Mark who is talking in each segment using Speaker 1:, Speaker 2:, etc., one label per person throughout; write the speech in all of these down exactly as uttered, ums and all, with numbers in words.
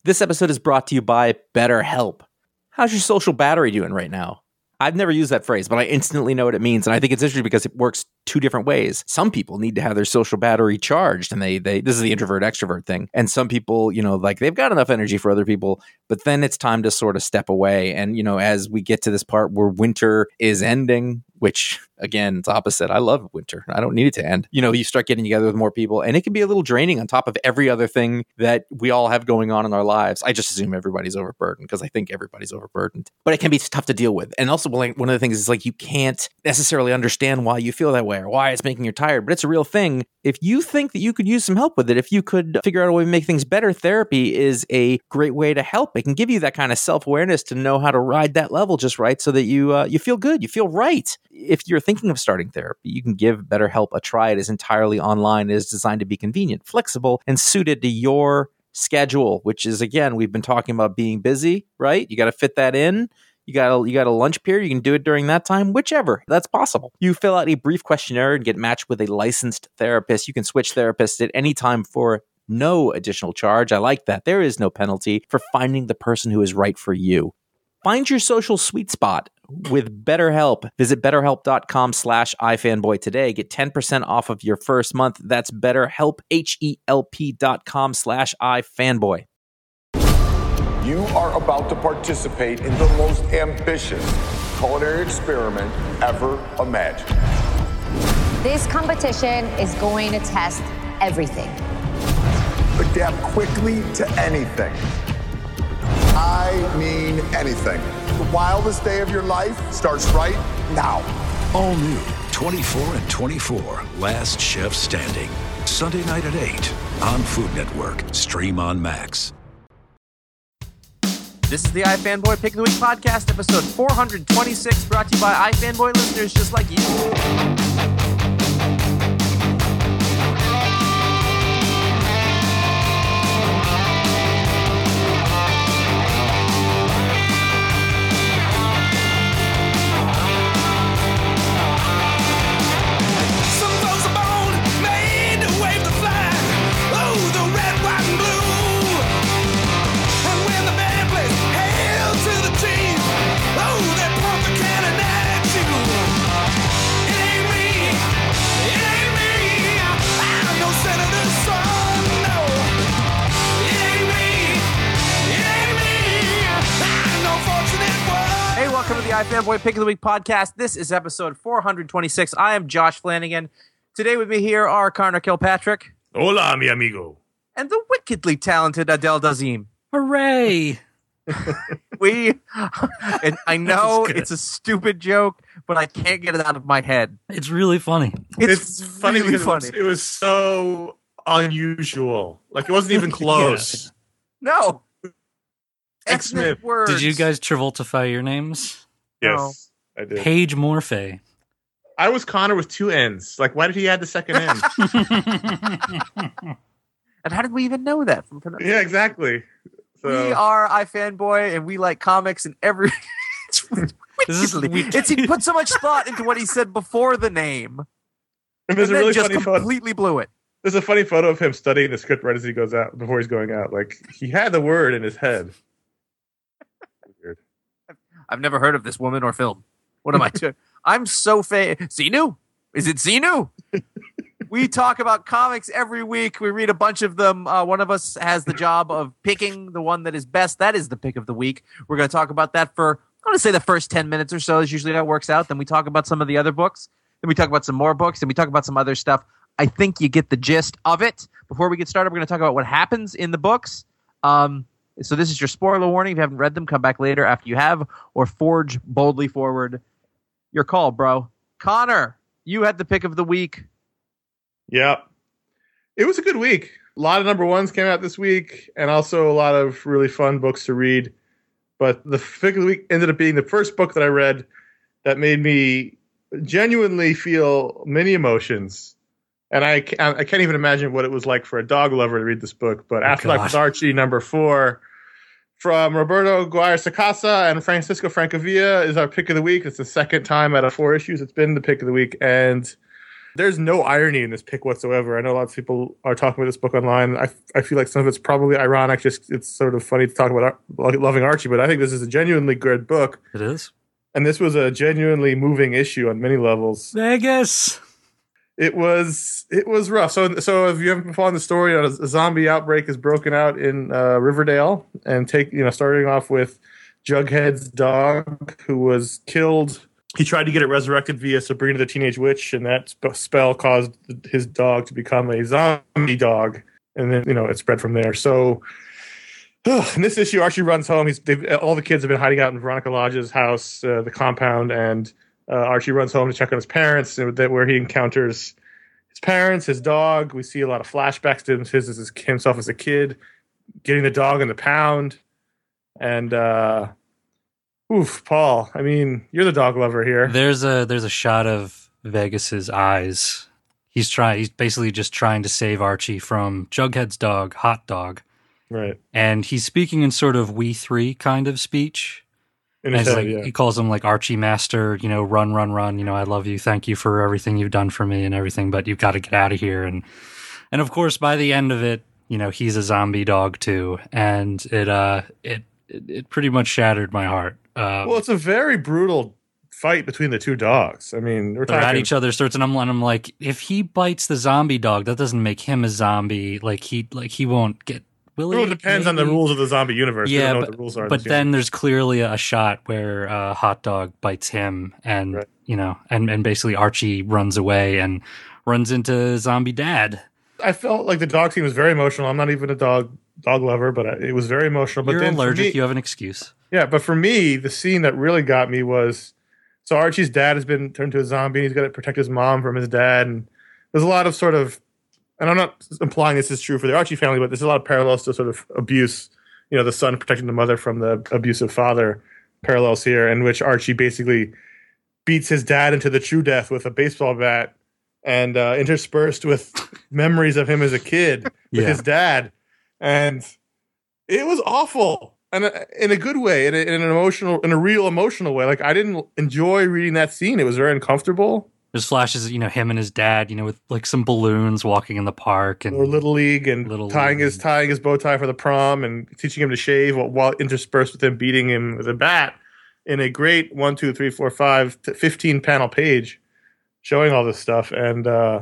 Speaker 1: This episode is brought to you by BetterHelp. How's your social battery doing right now? I've never used that phrase, but I instantly know what it means. And I think it's interesting because it works two different ways. Some people need to have their social battery charged, and they, they, this is the introvert extrovert thing. And some people, you know, like they've got enough energy for other people, but then it's time to sort of step away. And, you know, as we get to this part where winter is ending, which again, it's opposite. I love winter. I don't need it to end. You know, you start getting together with more people, and it can be a little draining on top of every other thing that we all have going on in our lives. I just assume everybody's overburdened because I think everybody's overburdened, but it can be tough to deal with. And also, one of the things is like you can't necessarily understand why you feel that way or why it's making you tired, but it's a real thing. If you think that you could use some help with it, if you could figure out a way to make things better, therapy is a great way to help. It can give you that kind of self-awareness to know how to ride that level just right so that you uh, you feel good, you feel right. If you're thinking of starting therapy, you can give BetterHelp a try. It is entirely online. It is designed to be convenient, flexible, and suited to your schedule, which is, again, we've been talking about being busy, right? You got to fit that in. You got a, you got a lunch period. You can do it during that time, whichever. That's possible. You fill out a brief questionnaire and get matched with a licensed therapist. You can switch therapists at any time for no additional charge. I like that. There is no penalty for finding the person who is right for you. Find your social sweet spot with BetterHelp. Visit betterhelp.com slash ifanboy today. Get ten percent off of your first month. That's BetterHelp, H-E-L-P dot com slash ifanboy.
Speaker 2: You are about to participate in the most ambitious culinary experiment ever imagined.
Speaker 3: This competition is going to test everything.
Speaker 2: Adapt quickly to anything. I mean anything. The wildest day of your life starts right now.
Speaker 4: All new, twenty-four and twenty-four, Last Chef Standing. Sunday night at eight on Food Network. Stream on Max.
Speaker 1: This is the iFanboy Pick of the Week podcast, episode four twenty-six, brought to you by iFanboy listeners just like you. Welcome to the iFanboy Pick of the Week podcast. This is episode four twenty-six. I am Josh Flanagan. Today with me here are Connor Kilpatrick.
Speaker 5: Hola, mi amigo.
Speaker 1: And the wickedly talented Adele Dazim.
Speaker 6: Hooray!
Speaker 1: we, and I know it's a stupid joke, but I can't get it out of my head.
Speaker 6: It's really funny.
Speaker 1: It's,
Speaker 5: it's funny
Speaker 1: really
Speaker 5: because
Speaker 1: funny.
Speaker 5: It was, it was so unusual. Like, it wasn't even close.
Speaker 1: Yeah. No.
Speaker 5: X Smith.
Speaker 1: Words.
Speaker 6: Did you guys Travoltify your names?
Speaker 5: Yes, no. I did.
Speaker 6: Paige Morphe.
Speaker 5: I was Connor with two N's. Like, why did he add the second N?
Speaker 1: And how did we even know that? From
Speaker 5: yeah, exactly. So.
Speaker 1: We are iFanboy, and we like comics and every... it's, this is, it's he put so much thought into what he said before the name.
Speaker 5: And there's
Speaker 1: and
Speaker 5: a really
Speaker 1: just
Speaker 5: funny
Speaker 1: completely
Speaker 5: photo.
Speaker 1: blew it.
Speaker 5: There's a funny photo of him studying the script right as he goes out, before he's going out. Like, he had the word in his head. Weird.
Speaker 1: I've never heard of this woman or film. What am I doing? I'm so fa- Xenu? Is it Xenu? We talk about comics every week. We read a bunch of them. Uh, one of us has the job of picking the one that is best. That is the pick of the week. We're going to talk about that for, I want to say the first ten minutes or so is usually how it works out. Then we talk about some of the other books. Then we talk about some more books. Then we talk about some other stuff. I think you get the gist of it. Before we get started, we're going to talk about what happens in the books. Um, so this is your spoiler warning. If you haven't read them, come back later after you have, or forge boldly forward. Your call, bro. Connor, you had the pick of the week.
Speaker 5: Yeah. It was a good week. A lot of number ones came out this week, and also a lot of really fun books to read. But the pick of the week ended up being the first book that I read that made me genuinely feel many emotions. And I, I can't even imagine what it was like for a dog lover to read this book. But oh, After Life with Archie, number four, from Roberto Aguirre-Sacasa and Francisco Francavilla, is our pick of the week. It's the second time out of four issues it's been the pick of the week. And There's no irony in this pick whatsoever. I know lots of people are talking about this book online. I, I feel like some of it's probably ironic. Just it's sort of funny to talk about Ar- loving Archie, but I think this is a genuinely good book.
Speaker 6: It is.
Speaker 5: And this was a genuinely moving issue on many levels.
Speaker 6: Vegas.
Speaker 5: It was it was rough. So so if you haven't been following the story, a, a zombie outbreak is broken out in uh, Riverdale, and take you know starting off with Jughead's dog, who was killed. He tried to get it resurrected via Sabrina the Teenage Witch, and that sp- spell caused his dog to become a zombie dog, and then you know it spread from there. So ugh, in this issue, Archie runs home. He's all the kids have been hiding out in Veronica Lodge's house, uh, the compound, and uh, Archie runs home to check on his parents, and that where he encounters his parents, his dog. We see a lot of flashbacks to him, his, his himself as a kid, getting the dog in the pound, and. Uh, Oof, Paul. I mean, you're the dog lover here.
Speaker 6: There's a there's a shot of Vegas's eyes. He's trying. He's basically just trying to save Archie from Jughead's dog, Hot Dog.
Speaker 5: Right.
Speaker 6: And he's speaking in sort of we three kind of speech.
Speaker 5: In his
Speaker 6: head,
Speaker 5: head,
Speaker 6: like,
Speaker 5: yeah.
Speaker 6: He calls him like Archie Master. You know, run, run, run. You know, I love you. Thank you for everything you've done for me and everything. But you've got to get out of here. And and of course, by the end of it, you know, he's a zombie dog too. And it uh it it, it pretty much shattered my heart. Um,
Speaker 5: Well, it's a very brutal fight between the two dogs. I mean, we're
Speaker 6: they're
Speaker 5: talking
Speaker 6: at each other's throats, and I'm, and I'm like, if he bites the zombie dog, that doesn't make him a zombie. Like he, like he won't get. Will
Speaker 5: Well,
Speaker 6: he?
Speaker 5: it depends on the
Speaker 6: Maybe?
Speaker 5: rules of the zombie universe. We
Speaker 6: Yeah,
Speaker 5: don't know
Speaker 6: but,
Speaker 5: what the rules are. in
Speaker 6: but
Speaker 5: this
Speaker 6: then
Speaker 5: universe.
Speaker 6: there's clearly a shot where uh, Hot Dog bites him, and
Speaker 5: Right.
Speaker 6: you know, and and basically Archie runs away and runs into zombie dad.
Speaker 5: I felt like the dog scene was very emotional. I'm not even a dog dog lover, but it was very emotional. But
Speaker 6: You're
Speaker 5: then for
Speaker 6: allergic.
Speaker 5: me-
Speaker 6: you have an excuse.
Speaker 5: Yeah, but for me, the scene that really got me was so Archie's dad has been turned to a zombie. He's got to protect his mom from his dad, and there's a lot of sort of, and I'm not implying this is true for the Archie family, but there's a lot of parallels to sort of abuse. You know, the son protecting the mother from the abusive father parallels here, in which Archie basically beats his dad into the true death with a baseball bat, and uh, interspersed with memories of him as a kid with
Speaker 6: Yeah.
Speaker 5: his dad, and it was awful. And uh, in a good way, in, a, in an emotional, in a real emotional way. Like I didn't enjoy reading that scene; it was very uncomfortable.
Speaker 6: There's flashes, you know, him and his dad, you know, with like some balloons walking in the park and
Speaker 5: Or little league and
Speaker 6: Little
Speaker 5: tying
Speaker 6: League.
Speaker 5: his tying his bow tie for the prom and teaching him to shave while, while interspersed with him beating him with a bat in a great one, two, three, four, five, to fifteen panel page, showing all this stuff and uh,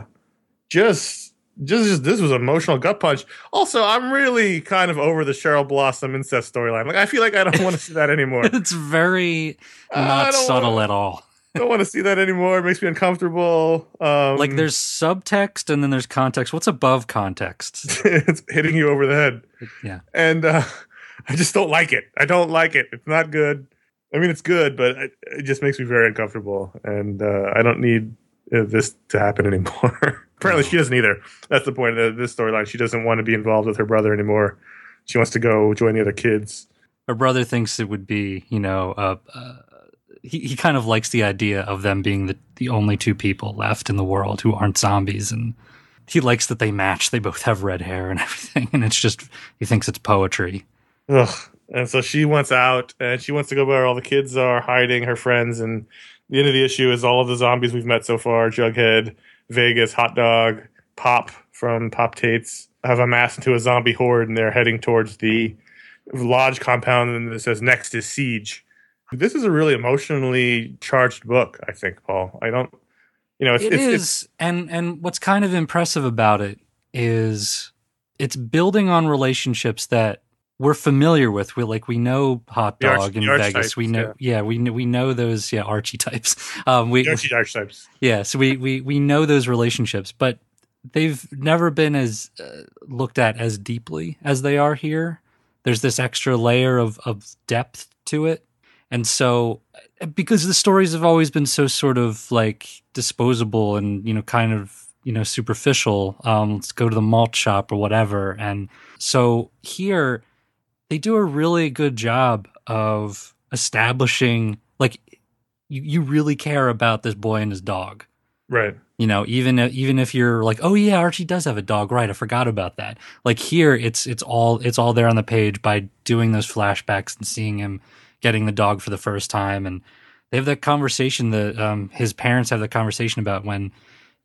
Speaker 5: just. Just, just this was an emotional gut punch. Also, I'm really kind of over the Cheryl Blossom incest storyline. Like, I feel like I don't want to see that anymore.
Speaker 6: it's very
Speaker 5: I
Speaker 6: not
Speaker 5: don't
Speaker 6: subtle
Speaker 5: wanna-
Speaker 6: at all.
Speaker 5: I don't want to see that anymore. It makes me uncomfortable. Um,
Speaker 6: Like there's subtext and then there's context. What's above context?
Speaker 5: it's hitting you over the head,
Speaker 6: Yeah.
Speaker 5: and uh, I just don't like it. I don't like it. It's not good. I mean, it's good, but it, it just makes me very uncomfortable, and uh, I don't need uh, this to happen anymore. Apparently, she doesn't either. That's the point of this storyline. She doesn't want to be involved with her brother anymore. She wants to go join the other kids.
Speaker 6: Her brother thinks it would be, you know, uh, uh, he, he kind of likes the idea of them being the, the only two people left in the world who aren't zombies. And he likes that they match. They both have red hair and everything. And it's just, he thinks it's poetry.
Speaker 5: Ugh. And so she wants out, and she wants to go where all the kids are hiding, her friends. And the end of the issue is all of the zombies we've met so far, Jughead, Vegas, Hot Dog, Pop from Pop Tates, have amassed into a zombie horde, and they're heading towards the lodge compound, and it says next is siege. This is a really emotionally charged book, I think, Paul. I don't, you know, it's,
Speaker 6: It
Speaker 5: it's,
Speaker 6: is,
Speaker 5: it's
Speaker 6: and and what's kind of impressive about it is it's building on relationships that we're familiar with. We like we know Hot
Speaker 5: The
Speaker 6: Dog
Speaker 5: arch-
Speaker 6: in
Speaker 5: the
Speaker 6: Vegas.
Speaker 5: archetypes,
Speaker 6: We know, yeah, we know, we know those, yeah, Archie types. Um, we,
Speaker 5: the arch- archetypes.
Speaker 6: yeah, so we we we know those relationships, but they've never been as uh, looked at as deeply as they are here. There's this extra layer of of depth to it. And so, because the stories have always been so sort of like disposable and, you know, kind of, you know, superficial, um, let's go to the malt shop or whatever. And so here, they do a really good job of establishing, like, you, you really care about this boy and his dog.
Speaker 5: Right.
Speaker 6: You know, even even if you're like, oh yeah, Archie does have a dog, right? I forgot about that. Like here, it's it's all it's all there on the page by doing those flashbacks and seeing him getting the dog for the first time, and they have that conversation that um, his parents have that conversation about when,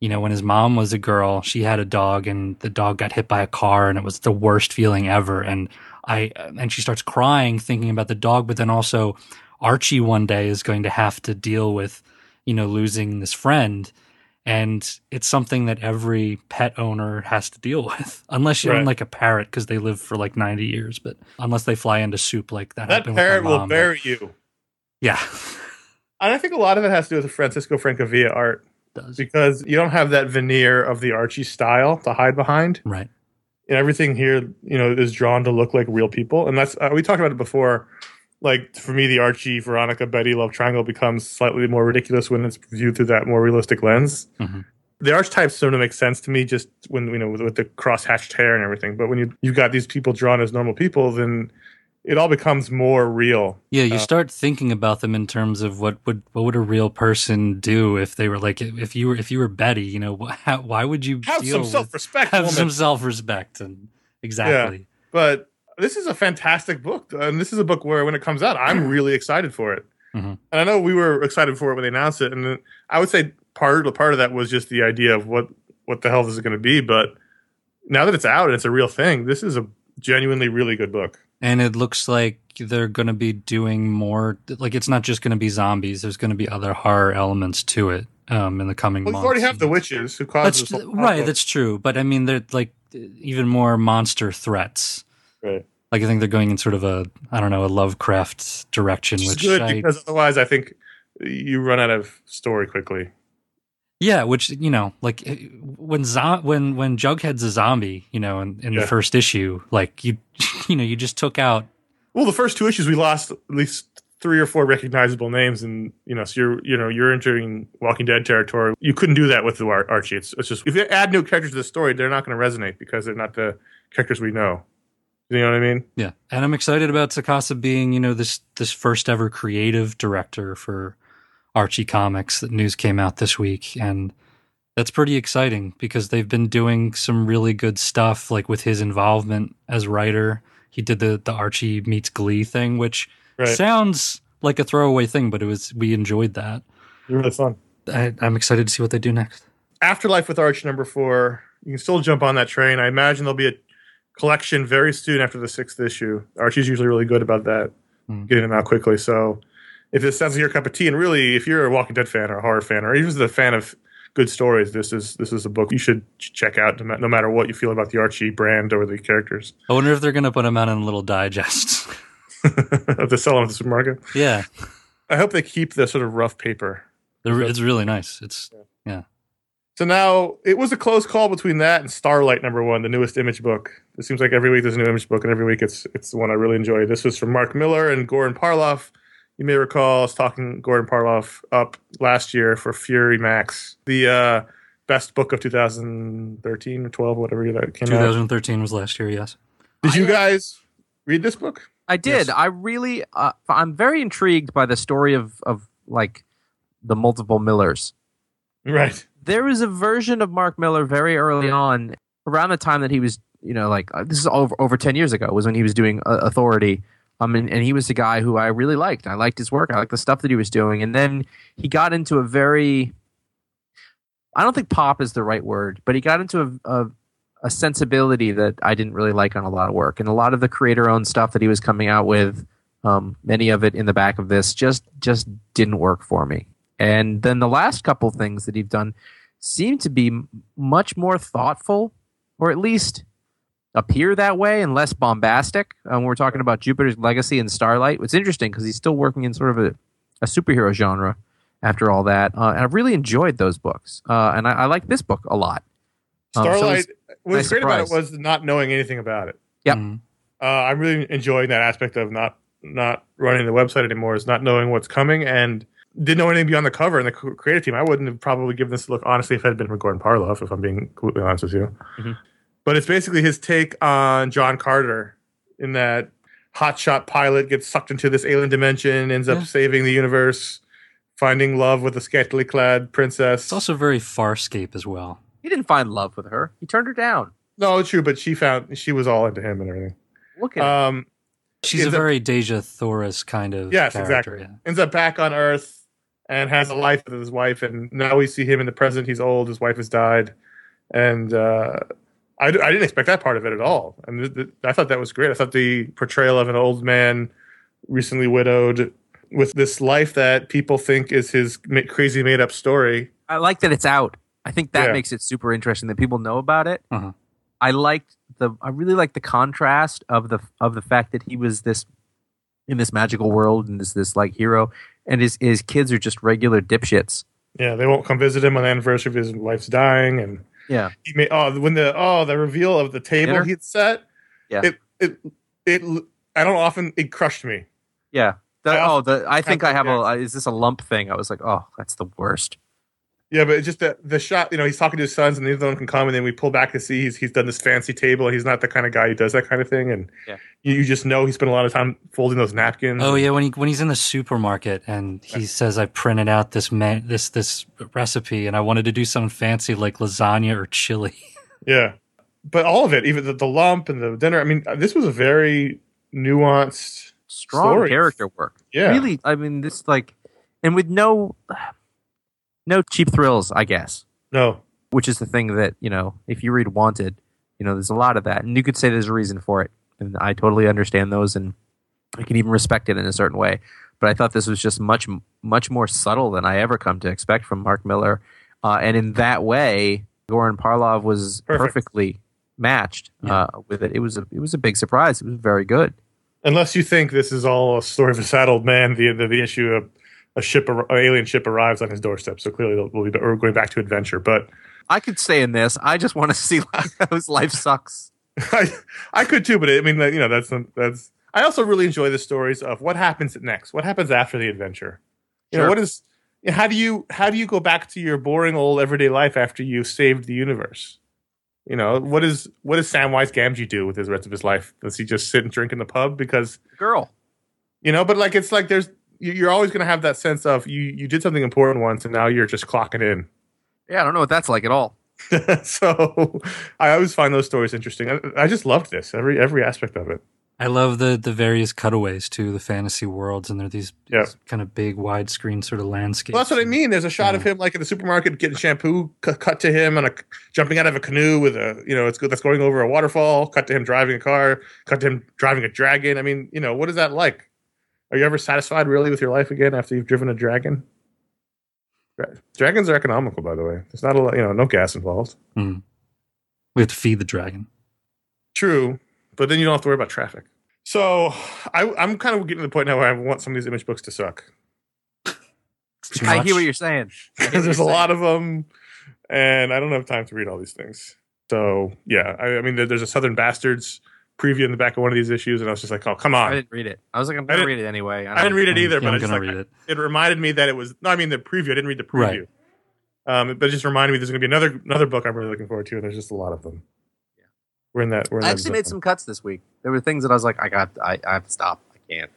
Speaker 6: you know, when his mom was a girl, she had a dog and the dog got hit by a car and it was the worst feeling ever. And I, and she starts crying thinking about the dog, but then also Archie one day is going to have to deal with, you know, losing this friend. And it's something that every pet owner has to deal with, unless you
Speaker 5: Right.
Speaker 6: own like a parrot because they live for like ninety years, but unless they fly into soup like that.
Speaker 5: That
Speaker 6: happened with my
Speaker 5: parrot will
Speaker 6: mom,
Speaker 5: bury
Speaker 6: but-
Speaker 5: you.
Speaker 6: Yeah.
Speaker 5: And I think a lot of it has to do with the Francisco Francavilla art
Speaker 6: Does.
Speaker 5: because you don't have that veneer of the Archie style to hide behind.
Speaker 6: Right.
Speaker 5: And everything here, you know, is drawn to look like real people. And that's, uh, we talked about it before. Like, for me, the Archie, Veronica, Betty love triangle becomes slightly more ridiculous when it's viewed through that more realistic lens.
Speaker 6: Mhm.
Speaker 5: The archetypes sort of make sense to me just when, you know, with, with the cross-hatched hair and everything. But when you, you've got these people drawn as normal people, then it all becomes more real.
Speaker 6: Yeah, you
Speaker 5: Uh,
Speaker 6: start thinking about them in terms of what would what would a real person do if they were like if you were if you were Betty, you know, wh- how, why would you
Speaker 5: Have
Speaker 6: deal
Speaker 5: some
Speaker 6: with-
Speaker 5: self-respect,
Speaker 6: have
Speaker 5: woman.
Speaker 6: some self-respect and exactly.
Speaker 5: But this is a fantastic book, and this is a book where when it comes out, I'm really excited for it.
Speaker 6: Mhm.
Speaker 5: And I know we were excited for it when they announced it, and then I would say part part of that was just the idea of what what the hell this is going to be. But now that it's out and it's a real thing, this is a genuinely really good book.
Speaker 6: And it looks like they're going to be doing more. Like it's not just going to be zombies. There's going to be other horror elements to it um, in the coming
Speaker 5: Well,
Speaker 6: months.
Speaker 5: you already have the witches who caused
Speaker 6: That's
Speaker 5: this whole
Speaker 6: right.
Speaker 5: problem.
Speaker 6: That's true. But I mean, they're like even more monster threats.
Speaker 5: right.
Speaker 6: Like I think they're going in sort of a I don't know a Lovecraft direction,
Speaker 5: Which is
Speaker 6: which
Speaker 5: good
Speaker 6: I,
Speaker 5: because otherwise, I think you run out of story quickly.
Speaker 6: yeah, which you know, like eh, when zo- when when Jughead's a zombie, you know, in, in
Speaker 5: Yeah.
Speaker 6: the first issue, like you you know, you just took out.
Speaker 5: Well, the first two issues we lost at least three or four recognizable names, and you know, so you're you know you're entering Walking Dead territory. You couldn't do that with the Ar- Archie. It's, it's just if you add new characters to the story, they're not going to resonate because they're not the characters we know. You know what I mean?
Speaker 6: Yeah, and I'm excited about Sakasa being, you know, this this first ever creative director for Archie Comics. That news came out this week, and that's pretty exciting because they've been doing some really good stuff, like with his involvement as writer. He did the the Archie meets Glee thing, which
Speaker 5: Right.
Speaker 6: sounds like a throwaway thing, but it was we enjoyed that.
Speaker 5: Really fun.
Speaker 6: I, I'm excited to see what they do next.
Speaker 5: Afterlife with Archie number four. You can still jump on that train. I imagine there'll be a collection very soon after the sixth issue. Archie's usually really good about that,
Speaker 6: Hmm.
Speaker 5: getting them out quickly. So if this sounds like your cup of tea, and really, if you're a Walking Dead fan or a horror fan, or even a fan of good stories, this is this is a book you should check out, no ma- no matter what you feel about the Archie brand or the characters.
Speaker 6: I wonder if they're going to put them out in little digests.
Speaker 5: To sell them at the supermarket.
Speaker 6: Yeah,
Speaker 5: I hope they keep the sort of rough paper.
Speaker 6: they're, it's really nice. It's yeah.
Speaker 5: So now it was a close call between that and Starlight number one, the newest Image book. It seems like every week there's a new Image book, and every week it's it's the one I really enjoy. This was from Mark Miller and Goran Parloff. You may recall I was talking Goran Parloff up last year for Fury Max, the uh, best book of two thousand thirteen or twelve, whatever year that came out.
Speaker 6: twenty thirteen was last year. Yes.
Speaker 5: Did you guys read this book?
Speaker 7: I did.
Speaker 5: Yes.
Speaker 7: I really, uh, I'm very intrigued by the story of, of like the multiple Millers.
Speaker 5: Right.
Speaker 7: There was a version of Mark Miller very early on, around the time that he was, you know, like uh, this is over over ten years ago, was when he was doing uh, Authority. Um, and, and he was the guy who I really liked. I liked his work. I liked the stuff that he was doing. And then he got into a very, I don't think pop is the right word, but he got into a, a, a sensibility that I didn't really like on a lot of work. And a lot of the creator-owned stuff that he was coming out with, um, many of it in the back of this, just just didn't work for me. And then the last couple things that he's done seem to be m- much more thoughtful, or at least appear that way, and less bombastic. Um, we're talking about Jupiter's Legacy and Starlight. It's interesting because he's still working in sort of a, a superhero genre after all that. Uh, and I've really enjoyed those books. Uh, and I, I like this book a lot. Um, so
Speaker 5: Starlight,
Speaker 7: it's-
Speaker 5: what was
Speaker 7: nice
Speaker 5: great about it
Speaker 7: surprise.
Speaker 5: was not knowing anything about it.
Speaker 7: Yep.
Speaker 6: Mhm.
Speaker 5: Uh, I'm really enjoying that aspect of not not running the website anymore, is not knowing what's coming, and didn't know anything beyond the cover and the cr- creative team. I wouldn't have probably given this a look, honestly, if it had been for Gordon Parloff, if I'm being completely honest with you.
Speaker 7: Mhm.
Speaker 5: But it's basically his take on John Carter, in that hotshot pilot gets sucked into this alien dimension, ends up
Speaker 6: Yeah.
Speaker 5: saving the universe, finding love with a scantily clad princess.
Speaker 6: It's also very Farscape as well.
Speaker 7: He didn't find love with her. He turned her down.
Speaker 5: No, true, but she found she was all into him and everything.
Speaker 7: Look at him.
Speaker 5: Um,
Speaker 6: She's a
Speaker 5: Ends up-
Speaker 6: very Deja Thoris kind of
Speaker 5: Yes,
Speaker 6: character.
Speaker 5: exactly.
Speaker 6: Yeah.
Speaker 5: Ends up back on Earth and has a life with his wife. And now we see him in the present. He's old. His wife has died. And uh, I, I didn't expect that part of it at all. I mean, th- th- I thought that was great. I thought the portrayal of an old man, recently widowed, with this life that people think is his ma- crazy made up story.
Speaker 7: I like that it's out. I think that
Speaker 5: Yeah.
Speaker 7: makes it super interesting that people know about it.
Speaker 6: Uh-huh.
Speaker 7: I liked the. I really like the contrast of the of the fact that he was this in this magical world and is this like hero, and his his kids are just regular dipshits.
Speaker 5: Yeah, they won't come visit him on the anniversary of his wife's dying, and
Speaker 7: Yeah,
Speaker 5: he made oh when the oh the reveal of the table
Speaker 7: Dinner?
Speaker 5: he'd set.
Speaker 7: yeah,
Speaker 5: It it it I don't often it crushed me.
Speaker 7: yeah. The,
Speaker 5: I
Speaker 7: oh, the I think I have
Speaker 5: yeah.
Speaker 7: a. Is this a lump thing? I was like, oh, that's the worst.
Speaker 5: Yeah, but it's just the the shot, you know, he's talking to his sons and neither one can come, and then we pull back to see he's he's done this fancy table, and he's not the kind of guy who does that kind of thing, and
Speaker 7: Yeah.
Speaker 5: you, you just know he spent a lot of time folding those napkins.
Speaker 6: Oh yeah, when he when he's in the supermarket and he says, "I printed out this man this this recipe and I wanted to do something fancy like lasagna or chili."
Speaker 5: Yeah, but all of it, even the, the lump and the dinner. I mean, this was a very nuanced,
Speaker 7: Strong
Speaker 5: story.
Speaker 7: character work.
Speaker 5: Yeah.
Speaker 7: Really. I mean, this like, and with no, no cheap thrills, I guess.
Speaker 5: No,
Speaker 7: Which is the thing that, you know, if you read Wanted, you know, there's a lot of that. And you could say there's a reason for it. And I totally understand those and I can even respect it in a certain way. But I thought this was just much, much more subtle than I ever come to expect from Mark Miller. Uh, and in that way, Goran Parlov was
Speaker 5: Perfect.
Speaker 7: perfectly matched uh, with it. It was a, it was a big surprise. It was very good.
Speaker 5: unless you think this is all a story of a sad old man, the the, the issue of a ship, an alien ship arrives on his doorstep. So clearly, we'll be we're going back to adventure. But
Speaker 7: I could stay in this. I just want to see like, how his life sucks.
Speaker 5: I I could too. But I mean, you know, that's that's. I also really enjoy the stories of what happens next. What happens after the adventure? You know,
Speaker 7: Sure.
Speaker 5: what is how do you how do you go back to your boring old everyday life after you've saved the universe? You know, what is what does Samwise Gamgee do with his rest of his life? Does he just sit and drink in the pub? Because
Speaker 7: Girl.
Speaker 5: you know, but like it's like there's you- you're always going to have that sense of you you did something important once and now you're just clocking in.
Speaker 7: Yeah, I don't know what that's like at all.
Speaker 5: So I always find those stories interesting. I, I just loved this every every aspect of it.
Speaker 6: I love the the various cutaways to the fantasy worlds, and they're these,
Speaker 5: Yeah.
Speaker 6: these kind of big widescreen sort of landscapes.
Speaker 5: Well, that's what I mean. There's a shot of him like in the supermarket getting shampoo, cu- cut to him and a jumping out of a canoe with a you know it's good that's going over a waterfall. Cut to him driving a car. Cut to him driving a dragon. I mean, you know, what is that like? Are you ever satisfied really with your life again after you've driven a dragon? Dra- Dragons are economical, by the way. There's not a lot, you know, no gas involved.
Speaker 6: Mhm. We have to feed the dragon.
Speaker 5: True, but then you don't have to worry about traffic. So I, I'm kind of getting to the point now where I want some of these image books to suck.
Speaker 6: It's too
Speaker 7: I
Speaker 6: much.
Speaker 7: hear what you're saying.
Speaker 5: Because there's a lot of them, and I don't have time to read all these things. So yeah, I, I mean, there, there's a Southern Bastards preview in the back of one of these issues, and I was just like, oh, come
Speaker 7: I
Speaker 5: on.
Speaker 7: didn't read it. I was like, I'm
Speaker 5: I
Speaker 7: going to
Speaker 5: didn't-
Speaker 7: read it anyway.
Speaker 5: I didn't read it either,
Speaker 6: Yeah,
Speaker 5: but
Speaker 6: I'm
Speaker 5: I just
Speaker 6: gonna
Speaker 5: like,
Speaker 6: read it.
Speaker 5: it reminded me that it was. No, I mean the preview. I didn't read the preview. Um, but it just reminded me there's going to be another another book I'm really looking forward to, and there's just a lot of them.
Speaker 7: Yeah.
Speaker 5: We're in that. We're in
Speaker 7: I
Speaker 5: that
Speaker 7: actually
Speaker 5: zone.
Speaker 7: made some cuts this week. There were things that I was like, I got, I, I have to stop. I can't.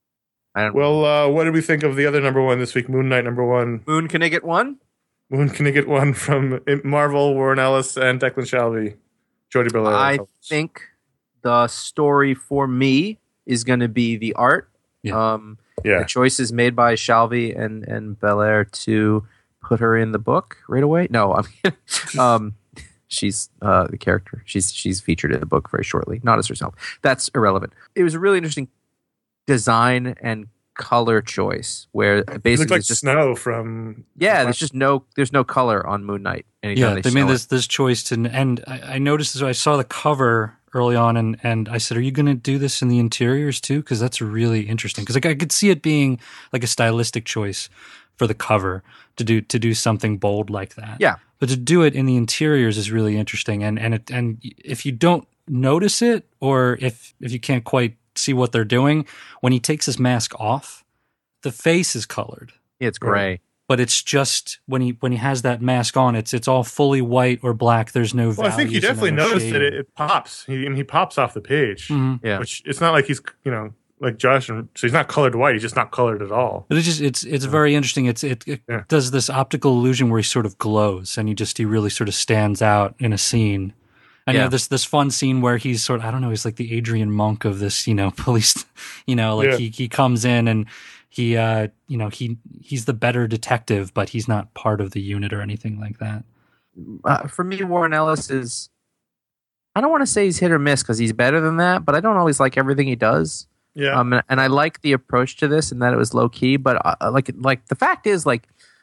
Speaker 7: I don't.
Speaker 5: Well, uh, what did we think of the other number one this week? Moon Knight number one.
Speaker 7: Moon, can I get one?
Speaker 5: Moon, can you get one from Marvel, Warren Ellis, and Declan Shalvey, Jody Belair?
Speaker 7: I think the story for me is going to be the art.
Speaker 6: Yeah.
Speaker 7: Um,
Speaker 5: yeah.
Speaker 7: The choices made by Shalvey and and Belair to put her in the book right away. No, I mean, um, she's uh, the character. She's she's featured in the book very shortly, not as herself. That's irrelevant. It was a really interesting design and color choice where
Speaker 5: It looked
Speaker 7: basically
Speaker 5: like
Speaker 7: it's just
Speaker 5: snow from.
Speaker 7: yeah, there's just no there's no color on Moon Knight. Anytime
Speaker 6: Yeah,
Speaker 7: they
Speaker 6: they
Speaker 7: show
Speaker 6: made
Speaker 7: it.
Speaker 6: this this choice to, and I, I noticed this. I saw the cover early on, and and I said, "Are you going to do this in the interiors too?" Because that's really interesting. Because like I could see it being like a stylistic choice for the cover to do to do something bold like that.
Speaker 7: Yeah.
Speaker 6: but to do it in the interiors is really interesting. And and it, and if you don't notice it, or if if you can't quite see what they're doing, when he takes his mask off, the face is colored.
Speaker 7: It's gray.
Speaker 6: But it's just when he when he has that mask on, it's it's all fully white or black. There's no.
Speaker 5: Well, I think you
Speaker 6: values and
Speaker 5: definitely
Speaker 6: no
Speaker 5: noticed that
Speaker 6: shading.
Speaker 5: it, it pops. He, I mean, he pops off the page.
Speaker 6: Mhm.
Speaker 7: Yeah.
Speaker 5: Which it's not like he's you know like Josh, and so he's not colored white. He's just not colored at all.
Speaker 6: But it's just it's it's very interesting. It's it, it
Speaker 5: Yeah.
Speaker 6: does this optical illusion where he sort of glows, and he just he really sort of stands out in a scene. And you
Speaker 7: Yeah.
Speaker 6: know, this this fun scene where he's sort of, I don't know, he's like the Adrian Monk of this, you know, police, you know, like
Speaker 5: Yeah.
Speaker 6: he he comes in and he, uh, you know, he he's the better detective, but he's not part of the unit or anything like that.
Speaker 7: Uh, for me, Warren Ellis is, I don't want to say he's hit or miss because he's better than that, but I don't always like everything he does.
Speaker 5: Yeah.
Speaker 7: Um, and, and I like the approach to this and that it was low key, but uh, like like the fact is, like,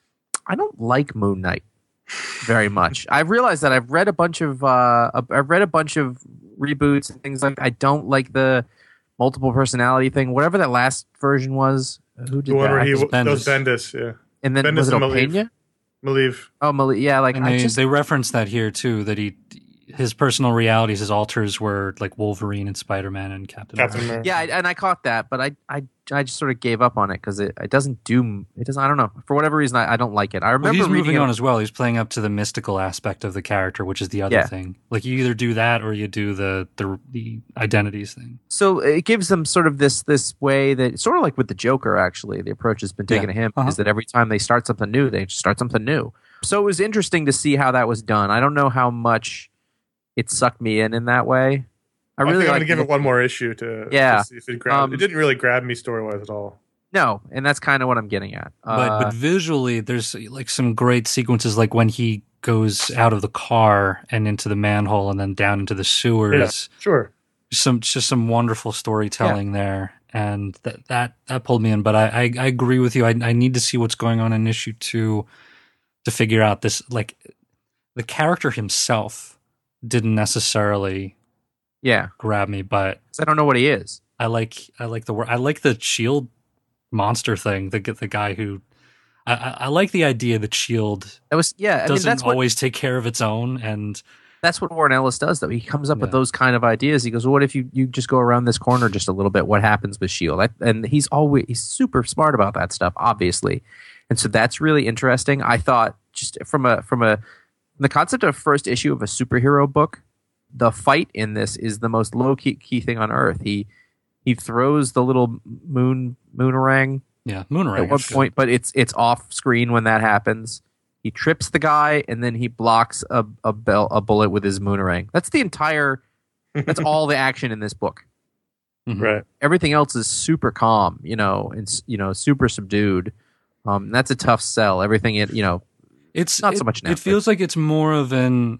Speaker 7: I don't like Moon Knight very much. I've realized that I've read a bunch of uh, I've read a bunch of reboots and things like. I don't like the multiple personality thing. Whatever that last version was, who did
Speaker 5: The one
Speaker 7: that?
Speaker 5: where he
Speaker 6: was
Speaker 5: w-
Speaker 6: Bendis.
Speaker 5: those Bendis, yeah.
Speaker 7: and then
Speaker 5: Bendis
Speaker 7: was it
Speaker 5: and Maliv.
Speaker 7: Opeña?
Speaker 5: Maliv.
Speaker 7: Oh, Malik. Yeah, like
Speaker 6: And
Speaker 7: I
Speaker 6: they,
Speaker 7: just
Speaker 6: they reference that here too, that he his personal realities, his alters were like Wolverine and Spider-Man and Captain,
Speaker 5: Captain
Speaker 6: America.
Speaker 5: America.
Speaker 7: yeah, I, and I caught that, but I I I just sort of gave up on it because it, it doesn't do it doesn't I don't know for whatever reason I, I don't like it. I
Speaker 6: Well,
Speaker 7: remember
Speaker 6: he's
Speaker 7: reading
Speaker 6: moving
Speaker 7: it,
Speaker 6: on as well. He's playing up to the mystical aspect of the character, which is the other
Speaker 7: Yeah.
Speaker 6: thing. Like you either do that or you do the the, the identities thing.
Speaker 7: so it gives them sort of this this way that sort of like with the Joker. Actually, the approach has been taken
Speaker 6: Yeah.
Speaker 7: to him
Speaker 6: Uh-huh.
Speaker 7: is that every time they start something new, they just start something new. So it was interesting to see how that was done. I don't know how much it sucked me in in that way. I
Speaker 5: I,
Speaker 7: really
Speaker 5: think I'm
Speaker 7: like
Speaker 5: gonna give it one more issue to,
Speaker 7: Yeah.
Speaker 5: to see if it grabbed.
Speaker 7: Um,
Speaker 5: it didn't really grab me story wise at all.
Speaker 7: No, and that's kind of what I'm getting at.
Speaker 6: But
Speaker 7: Uh,
Speaker 6: but visually, there's like some great sequences, like when he goes out of the car and into the manhole and then down into the sewers.
Speaker 5: Sure.
Speaker 6: Some just some wonderful storytelling there, and that that that pulled me in. But I I, I agree with you. I I need to see what's going on in issue two to figure out this. Like the character himself didn't necessarily
Speaker 7: yeah,
Speaker 6: grab me, but
Speaker 7: 'cause I don't know what he is.
Speaker 6: I like I like the word I like the shield monster thing. The the guy who I, I, I like the idea that shield
Speaker 7: That was yeah. I mean,
Speaker 6: doesn't
Speaker 7: that's what
Speaker 6: always take care of its own, and
Speaker 7: that's what Warren Ellis does, though. He comes up with
Speaker 6: Yeah.
Speaker 7: those kind of ideas. He goes, well, "What if you, you just go around this corner just a little bit? What happens with Shield?" I, and he's always he's super smart about that stuff, obviously, and so that's really interesting. I thought just from a from a the concept of first issue of a superhero book, the fight in this is the most low key, key thing on earth. He he throws the little moon moonerang
Speaker 6: yeah, Moonraker.
Speaker 7: at one point, but it's it's off screen when that happens. He trips the guy, and then he blocks a a, bell, a bullet with his moonerang. That's the entire. That's all the action in this book.
Speaker 6: Mhm.
Speaker 5: Right.
Speaker 7: Everything else is super calm, you know, and s- you know, super subdued. Um, that's a tough sell. Everything, it you know,
Speaker 6: It's
Speaker 7: Not
Speaker 6: it,
Speaker 7: so much now,
Speaker 6: It feels like it's more of an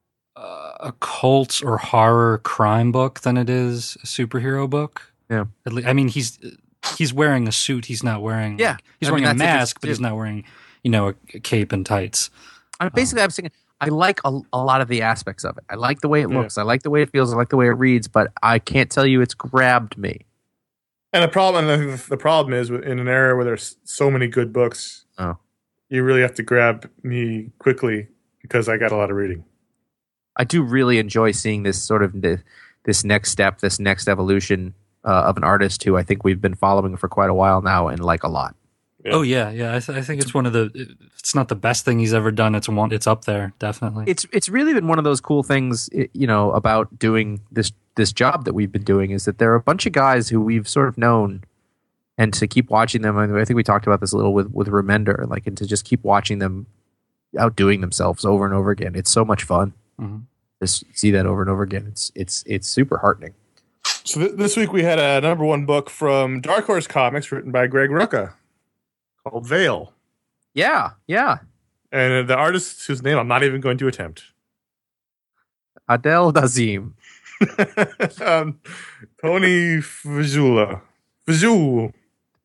Speaker 6: uh, occult or horror crime book than it is a superhero book.
Speaker 7: Yeah.
Speaker 6: At least, I mean, he's he's wearing a suit. He's not wearing.
Speaker 7: Yeah.
Speaker 6: like, he's
Speaker 7: I mean,
Speaker 6: wearing a
Speaker 7: that's it,
Speaker 6: mask, but
Speaker 7: it's-
Speaker 6: he's not wearing, you know, a, a cape and tights.
Speaker 7: I basically I'm saying I like a, a lot of the aspects of it. I like the way it
Speaker 5: Yeah.
Speaker 7: looks. I like the way it feels. I like the way it reads. But I can't tell you it's grabbed me.
Speaker 5: And the problem, and I think the problem is in an era where there's so many good books,
Speaker 7: Oh.
Speaker 5: you really have to grab me quickly because I got a lot of reading.
Speaker 7: I do really enjoy seeing this sort of this, this next step, this next evolution uh, of an artist who I think we've been following for quite a while now and like a lot.
Speaker 5: Yeah.
Speaker 6: Oh yeah, yeah. I, th- I think it's one of the. It's not the best thing he's ever done. It's one. It's up there, definitely.
Speaker 7: It's it's really been one of those cool things, i- you know, about doing this this job that we've been doing is that there are a bunch of guys who we've sort of known, and to keep watching them. I, mean, I think we talked about this a little with with Remender, like, and to just keep watching them outdoing themselves over and over again. It's so much fun.
Speaker 6: Mhm.
Speaker 7: Just see that over and over again. It's it's it's super heartening.
Speaker 5: So th- this week we had a number one book from Dark Horse Comics written by Greg Rucka called Veil.
Speaker 7: Yeah, yeah.
Speaker 5: And the artist whose name I'm not even going to attempt.
Speaker 7: Adele Dazim.
Speaker 5: um, Tony Fajula. Fajul.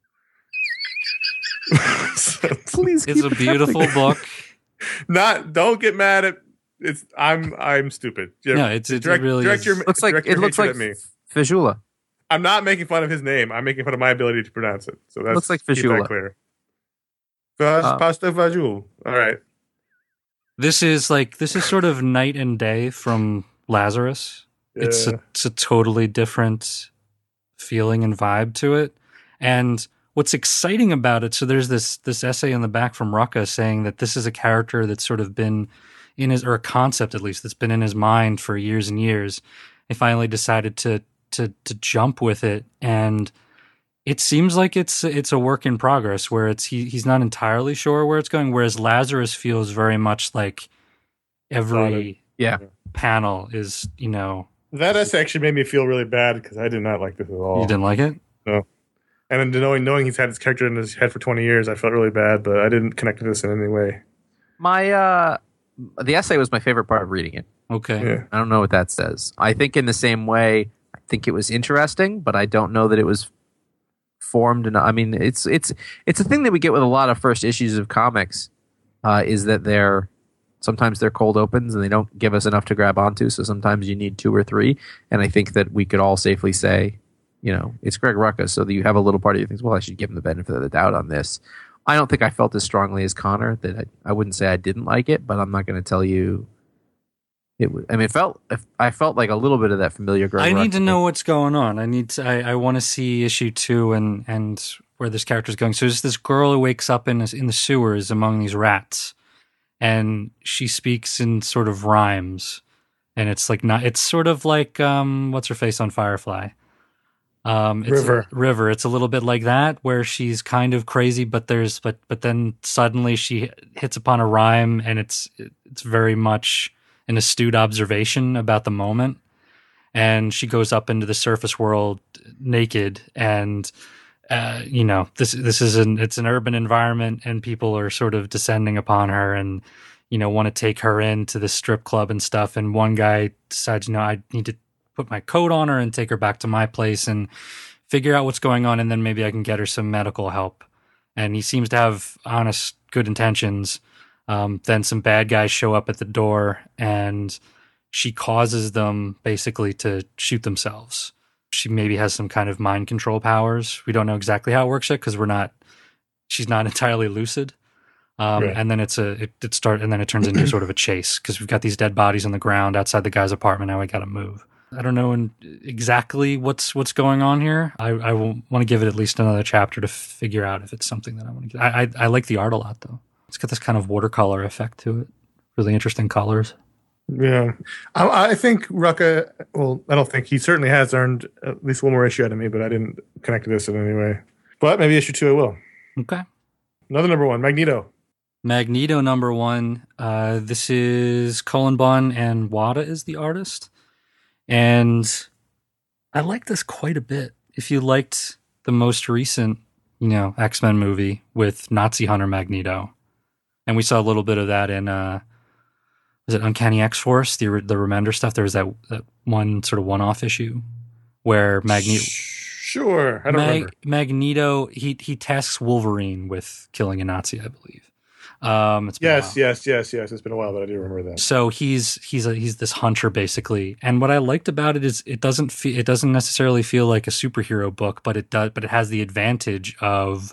Speaker 7: Please,
Speaker 6: It's
Speaker 7: keep
Speaker 6: a beautiful
Speaker 7: attempting.
Speaker 6: book.
Speaker 5: Not. Don't get mad at. It's. I'm. I'm stupid. Yeah,
Speaker 6: No, it's- it
Speaker 5: direct,
Speaker 6: really
Speaker 5: direct
Speaker 6: is.
Speaker 5: Your,
Speaker 7: Looks like
Speaker 5: direct
Speaker 7: it
Speaker 5: your
Speaker 7: looks like
Speaker 5: hatred at me.
Speaker 7: Fajula.
Speaker 5: I'm not making fun of his name. I'm making fun of my ability to pronounce it. So that's
Speaker 7: Looks like
Speaker 5: keep that
Speaker 7: Fajula.
Speaker 5: clear. Faj,
Speaker 7: Uh,
Speaker 5: pasta Fajul. All right.
Speaker 6: This is like this is sort of night and day from Lazarus. It's
Speaker 5: Yeah.
Speaker 6: a, it's a totally different feeling and vibe to it. And what's exciting about it, so there's this this essay in the back from Rucka saying that this is a character that's sort of been in his, or a concept at least, that's been in his mind for years and years. He finally decided to to to jump with it, and it seems like it's it's a work in progress where it's he he's not entirely sure where it's going, whereas Lazarus feels very much like every
Speaker 7: Yeah.
Speaker 6: panel is, you know,
Speaker 5: That essay actually made me feel really bad because I did not like this at all.
Speaker 6: you didn't like it?
Speaker 5: And then knowing knowing he's had his character in his head for twenty years, I felt really bad, but I didn't connect to this in any way.
Speaker 7: My uh, the essay was my favorite part of reading it.
Speaker 6: Okay.
Speaker 5: Yeah.
Speaker 7: I don't know what that says. I think in the same way, I think it was interesting, but I don't know that it was formed. And I mean, it's it's it's a thing that we get with a lot of first issues of comics, uh, is that they're sometimes they're cold opens and they don't give us enough to grab onto. So sometimes you need two or three. And I think that we could all safely say, you know, it's Greg Rucka, so that you have a little part of you thinks, well, I should give him the benefit of the doubt on this. I don't think I felt as strongly as Connor that I, I wouldn't say I didn't like it, but I'm not going to tell you. It was, I mean, it felt I felt like a little bit of that familiar Greg
Speaker 6: I
Speaker 7: Rucka
Speaker 6: need to
Speaker 7: thing.
Speaker 6: know what's going on. I need to, I, I want to see issue two and and where this character's going. So there's this girl who wakes up in in the sewers among these rats, and she speaks in sort of rhymes, and it's like not. It's sort of like um, what's her face on Firefly. Um, it's
Speaker 5: River.
Speaker 6: A, River. It's a little bit like that, where she's kind of crazy, but there's but but then suddenly she hits upon a rhyme, and it's it's very much an astute observation about the moment. And she goes up into the surface world naked, and uh, you know this this is an it's an urban environment, and people are sort of descending upon her, and you know want to take her into the strip club and stuff. And one guy decides, you know, I need to put my coat on her and take her back to my place and figure out what's going on, and then maybe I can get her some medical help. And he seems to have honest, good intentions. Um, then some bad guys show up at the door, and she causes them basically to shoot themselves. She maybe has some kind of mind control powers. We don't know exactly how it works yet because we're not. She's not entirely lucid. Um,
Speaker 5: Right.
Speaker 6: And then it's a it, it start and then it turns into sort of a chase because we've got these dead bodies on the ground outside the guy's apartment. Now we got to move. I don't know in, exactly what's what's going on here. I, I want to give it at least another chapter to figure out if it's something that I want to get. I, I I like the art a lot though. It's got this kind of watercolor effect to it. Really interesting colors.
Speaker 5: Yeah, I, I think Rucka. Well, I don't think he certainly has earned at least one more issue out of me, but I didn't connect to this in any way. But maybe issue two I will.
Speaker 6: Okay.
Speaker 5: Another number one, Magneto.
Speaker 6: Magneto number one. Uh, this is Cullen Bunn and Wada is the artist. And I like this quite a bit. If you liked the most recent, you know, X-Men movie with Nazi Hunter Magneto, and we saw a little bit of that in, uh, was it Uncanny X-Force, the the Remender stuff? There was that, that one sort of one-off issue where Magneto...
Speaker 5: Sure, I don't
Speaker 6: Mag-
Speaker 5: remember.
Speaker 6: Magneto, he, he tasks Wolverine with killing a Nazi, I believe. Um, it's been a
Speaker 5: Yes,
Speaker 6: while.
Speaker 5: yes, yes, yes. It's been a while, but I do remember that.
Speaker 6: So he's he's a, he's this hunter basically, and what I liked about it is it doesn't fe- it doesn't necessarily feel like a superhero book, but it does, but it has the advantage of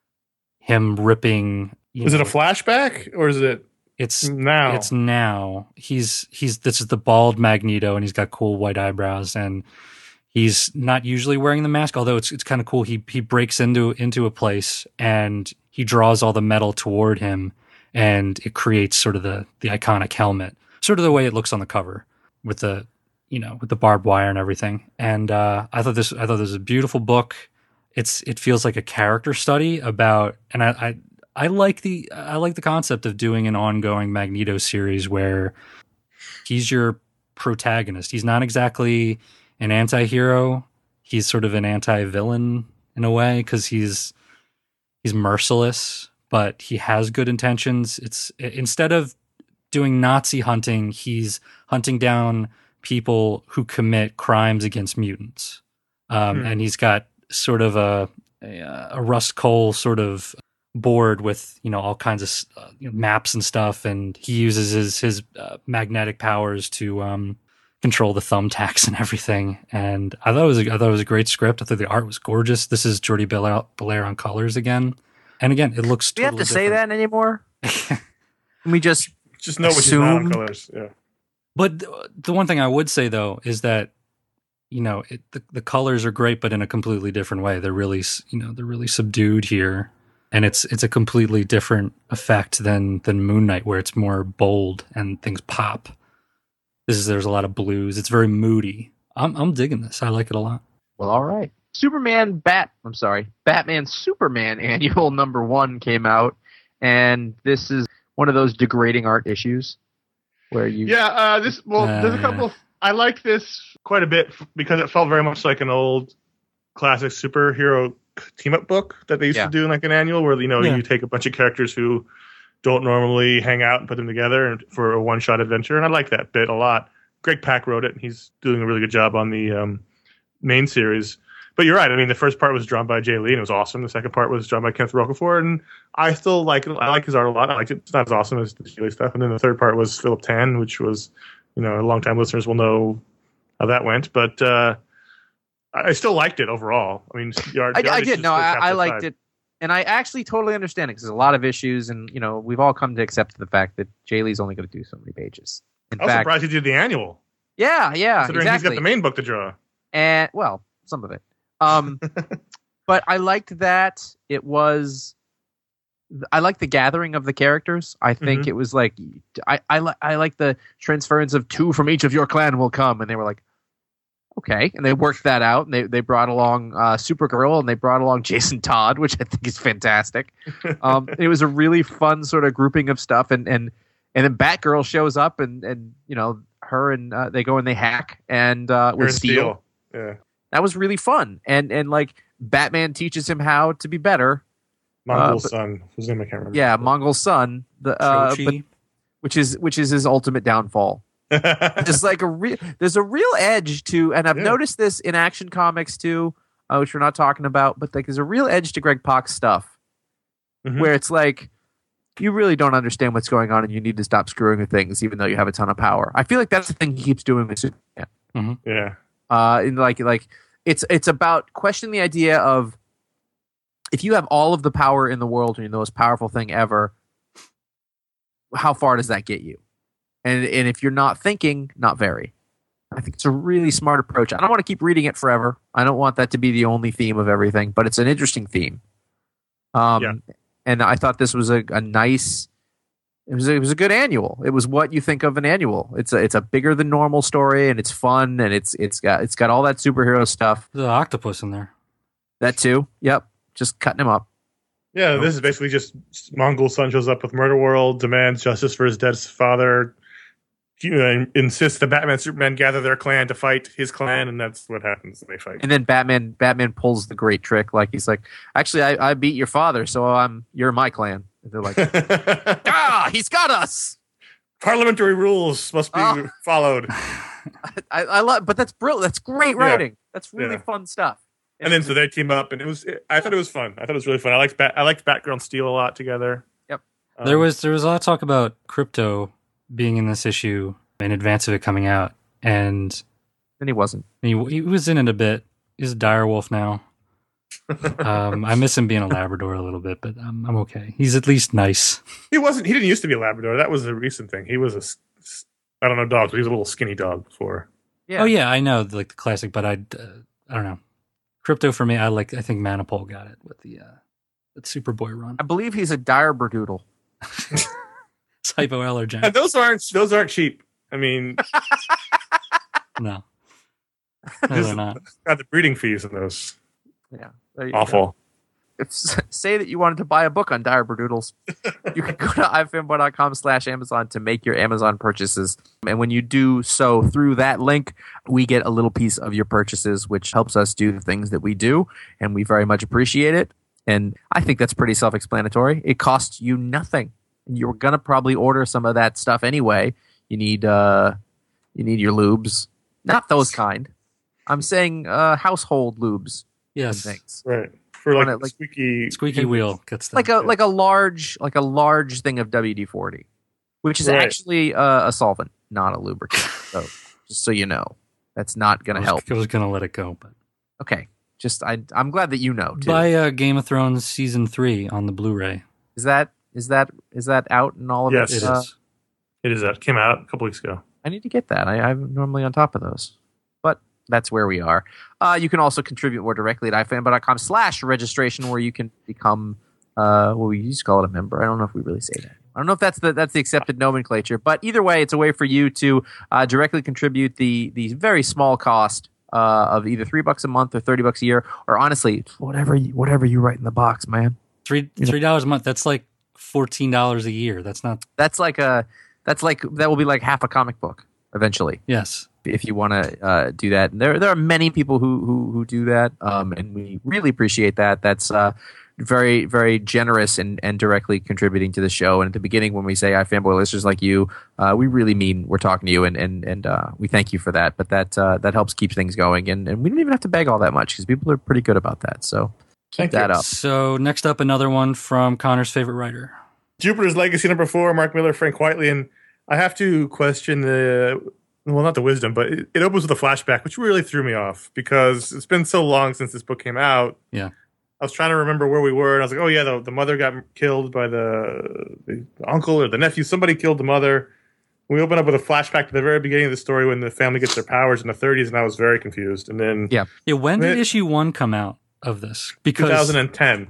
Speaker 6: him ripping. you
Speaker 5: Is it
Speaker 6: know,
Speaker 5: a flashback or is it
Speaker 6: It's
Speaker 5: now?
Speaker 6: It's now. He's he's this is the bald Magneto, and he's got cool white eyebrows, and he's not usually wearing the mask. Although it's it's kind of cool. He he breaks into into a place and he draws all the metal toward him, and it creates sort of the the iconic helmet, sort of the way it looks on the cover with the you know with the barbed wire and everything. And uh, I thought this I thought this was a beautiful book. It's it feels like a character study about, and I. I I like the I like the concept of doing an ongoing Magneto series where he's your protagonist. He's not exactly an anti-hero. He's sort of an anti-villain in a way because he's he's merciless, but he has good intentions. It's instead of doing Nazi hunting, he's hunting down people who commit crimes against mutants, um,
Speaker 5: Hmm.
Speaker 6: and he's got sort of a a, a Rust Cole sort of board with you know all kinds of uh, you know, maps and stuff, and he uses his his uh, magnetic powers to um, control the thumbtacks and everything. And I thought it was a, I thought it was a great script. I thought the art was gorgeous. This is Jordi Belair, Belair on colors again, and again it looks.
Speaker 7: Do we have
Speaker 6: totally
Speaker 7: to say
Speaker 6: different.
Speaker 7: that anymore? Can we just
Speaker 5: Just know what he's not on
Speaker 7: assume-
Speaker 5: colors. Yeah.
Speaker 6: But th- the one thing I would say though is that you know it, the the colors are great, but in a completely different way. They're really s- you know they're really subdued here. And it's it's a completely different effect than than Moon Knight, where it's more bold and things pop. This is there's a lot of blues. It's very moody. I'm I'm digging this. I like it a lot.
Speaker 7: Well, all right. Superman Bat I'm sorry. Batman Superman Annual number one came out, and this is one of those degrading art issues where you
Speaker 5: Yeah, uh, this well, there's a
Speaker 6: Uh.
Speaker 5: couple of I like this quite a bit f- because it felt very much like an old classic superhero team up book that they used
Speaker 7: Yeah.
Speaker 5: to do in like an annual, where you know
Speaker 6: Yeah.
Speaker 5: you take a bunch of characters who don't normally hang out and put them together and for a one shot adventure, and I like that bit a lot. Greg Pak wrote it, and he's doing a really good job on the um, main series. But you're right. I mean, the first part was drawn by Jay Lee, and it was awesome. The second part was drawn by Kenneth Rocafort, and I still like it. I like his art a lot. I liked it. It's not as awesome as the Jay Lee stuff. And then the third part was Philip Tan, which was, you know, longtime listeners will know how that went. But uh, I still liked it overall. I mean, the art,
Speaker 7: I,
Speaker 5: the
Speaker 7: I
Speaker 5: art is
Speaker 7: did.
Speaker 5: just
Speaker 7: No,
Speaker 5: the
Speaker 7: I, I
Speaker 5: capture
Speaker 7: liked
Speaker 5: side.
Speaker 7: it. And I actually totally understand it because there's a lot of issues. And, you know, we've all come to accept the fact that Jay Lee's only going to do so many pages. In
Speaker 5: I was
Speaker 7: fact,
Speaker 5: surprised he did the annual,
Speaker 7: yeah, yeah,
Speaker 5: considering
Speaker 7: exactly.
Speaker 5: he's got the main book to draw.
Speaker 7: And, well, some of it. Um, but I liked that it was. I like the gathering of the characters. I think
Speaker 5: Mhm.
Speaker 7: it was like I I, li- I like the transference of two from each of your clan will come, and they were like, okay, and they worked that out, and they they brought along uh, Supergirl, and they brought along Jason Todd, which I think is fantastic. Um, it was a really fun sort of grouping of stuff, and and and then Batgirl shows up, and and you know her and uh, they go and they hack and uh, with
Speaker 5: Aaron
Speaker 7: Steel.
Speaker 5: Steele. Yeah.
Speaker 7: That was really fun, and and like Batman teaches him how to be better.
Speaker 5: Mongol's
Speaker 7: but-
Speaker 5: son, whose name I can't remember.
Speaker 7: Yeah, Mongol's son, the uh,
Speaker 6: Chochi.
Speaker 7: but, which is which is his ultimate downfall. Just like a real, there's a real edge to, and I've
Speaker 5: Yeah.
Speaker 7: noticed this in Action Comics too, uh, which we're not talking about, but like there's a real edge to Greg Pak's stuff,
Speaker 5: Mhm.
Speaker 7: where it's like you really don't understand what's going on, and you need to stop screwing with things, even though you have a ton of power. I feel like that's the thing he keeps doing with Superman.
Speaker 5: Yeah.
Speaker 7: Uh, in like like it's it's about questioning the idea of if you have all of the power in the world and you're the most powerful thing ever, how far does that get you? And and if you're not thinking, not very. I think it's a really smart approach. I don't want to keep reading it forever. I don't want that to be the only theme of everything, but it's an interesting theme. Um,
Speaker 5: Yeah.
Speaker 7: and I thought this was a, a nice. It was a, it was a good annual. It was what you think of an annual. It's a it's a bigger than normal story, and it's fun, and it's it's got it's got all that superhero stuff.
Speaker 6: There's an octopus in there.
Speaker 7: That too. Yep, just cutting him up.
Speaker 5: Yeah, this is basically just Mongol's son shows up with Murder World, demands justice for his dead father, you know, insists the Batman and Superman gather their clan to fight his clan, and that's what happens. They fight.
Speaker 7: And then Batman Batman pulls the great trick, like he's like, actually, I, I beat your father, so I'm you're my clan. And they're like, ah, he's got us.
Speaker 5: Parliamentary rules must be
Speaker 7: Oh.
Speaker 5: followed.
Speaker 7: I, I love, but that's brilliant. That's great
Speaker 5: Yeah.
Speaker 7: writing. That's really
Speaker 5: Yeah.
Speaker 7: fun stuff.
Speaker 5: And then so they team up, and it was. I thought it was fun. I thought it was really fun. I liked Bat. I liked Batgirl and Steel a lot together.
Speaker 7: Yep.
Speaker 5: Um,
Speaker 6: There was there was a lot of talk about Crypto being in this issue in advance of it coming out, and
Speaker 7: And he wasn't.
Speaker 6: he, he was in it a bit. He's a direwolf now. um, I miss him being a Labrador a little bit, but I'm I'm okay. He's at least nice.
Speaker 5: He wasn't. He didn't used to be a Labrador. That was a recent thing. He was a. s- s- I don't know dogs, but he was a little skinny dog before.
Speaker 7: Yeah.
Speaker 6: Oh yeah, I know like the classic, but I uh, I don't know. Crypto for me, I like. I think Manipul got it with the uh, that Superboy run.
Speaker 7: I believe he's a dire berdoodle.
Speaker 6: It's hypoallergenic.
Speaker 5: And those aren't. Those aren't cheap. I mean,
Speaker 6: No, no, they're not.
Speaker 5: got the breeding fees in those.
Speaker 7: Yeah. There you go.
Speaker 5: Awful.
Speaker 7: If, say that you wanted to buy a book on dire berdoodles, you can go to ifanboy.com slash Amazon to make your Amazon purchases. And when you do so through that link, we get a little piece of your purchases, which helps us do the things that we do. And we very much appreciate it. And I think that's pretty self-explanatory. It costs you nothing. You're going to probably order some of that stuff anyway. You need, uh, you need your lubes. Not those kind. I'm saying uh, household lubes and
Speaker 6: Yes,
Speaker 7: things.
Speaker 5: Right. For like,
Speaker 7: Wanna, like-
Speaker 5: squeaky.
Speaker 6: squeaky wheel gets them.
Speaker 7: like a like a large like a large thing of W D forty, which is
Speaker 5: Right.
Speaker 7: actually uh, a solvent, not a lubricant. So just so you know, that's not going
Speaker 6: I
Speaker 7: to
Speaker 6: was,
Speaker 7: help.
Speaker 6: I was gonna let it go, but
Speaker 7: Okay, just I I'm glad that you know too.
Speaker 6: buy uh, Game of Thrones season three on the Blu-ray.
Speaker 7: Is that is that is that out and all of
Speaker 5: Yes.
Speaker 7: it?
Speaker 6: It
Speaker 7: Uh,
Speaker 6: is.
Speaker 5: It is that came out a couple weeks ago.
Speaker 7: I need to get that. I, I'm normally on top of those, but that's where we are. Uh, you can also contribute more directly at ifanboy.com slash registration, where you can become, uh, well, we used to call it a member. I don't know if we really say that. I don't know if that's the that's the accepted nomenclature, but either way, it's a way for you to uh, directly contribute the the very small cost uh, of either three bucks a month or thirty bucks a year, or honestly, whatever you, whatever you write in the box, man.
Speaker 6: Three three dollars a month. That's like fourteen dollars a year. That's not.
Speaker 7: That's like a that's like that will be like half a comic book. eventually.
Speaker 6: Yes.
Speaker 7: If you want to uh, do that, and there there are many people who who, who do that, um, and we really appreciate that. That's uh, very very generous and, and directly contributing to the show. And at the beginning, when we say "I fanboy listeners like you," uh, we really mean we're talking to you, and and and uh, we thank you for that. But that uh, that helps keep things going, and, and we don't even have to beg all that much because people are pretty good about that. So keep
Speaker 5: Thank
Speaker 7: that
Speaker 5: you.
Speaker 7: up.
Speaker 6: So next up, another one from Connor's favorite writer.
Speaker 5: Jupiter's Legacy number four, Mark Miller, Frank Whiteley, and I have to question the well, not the wisdom, but it, it opens with a flashback, which really threw me off because it's been so long since this book came out.
Speaker 6: Yeah.
Speaker 5: I was trying to remember where we were, and I was like, oh, yeah, the, the mother got killed by the, the uncle or the nephew. Somebody killed the mother. We open up with a flashback to the very beginning of the story when the family gets their powers in the thirties, and I was very confused. And then
Speaker 7: Yeah.
Speaker 6: Yeah. When did
Speaker 5: It-
Speaker 6: issue one come out of this? Because
Speaker 5: two thousand ten.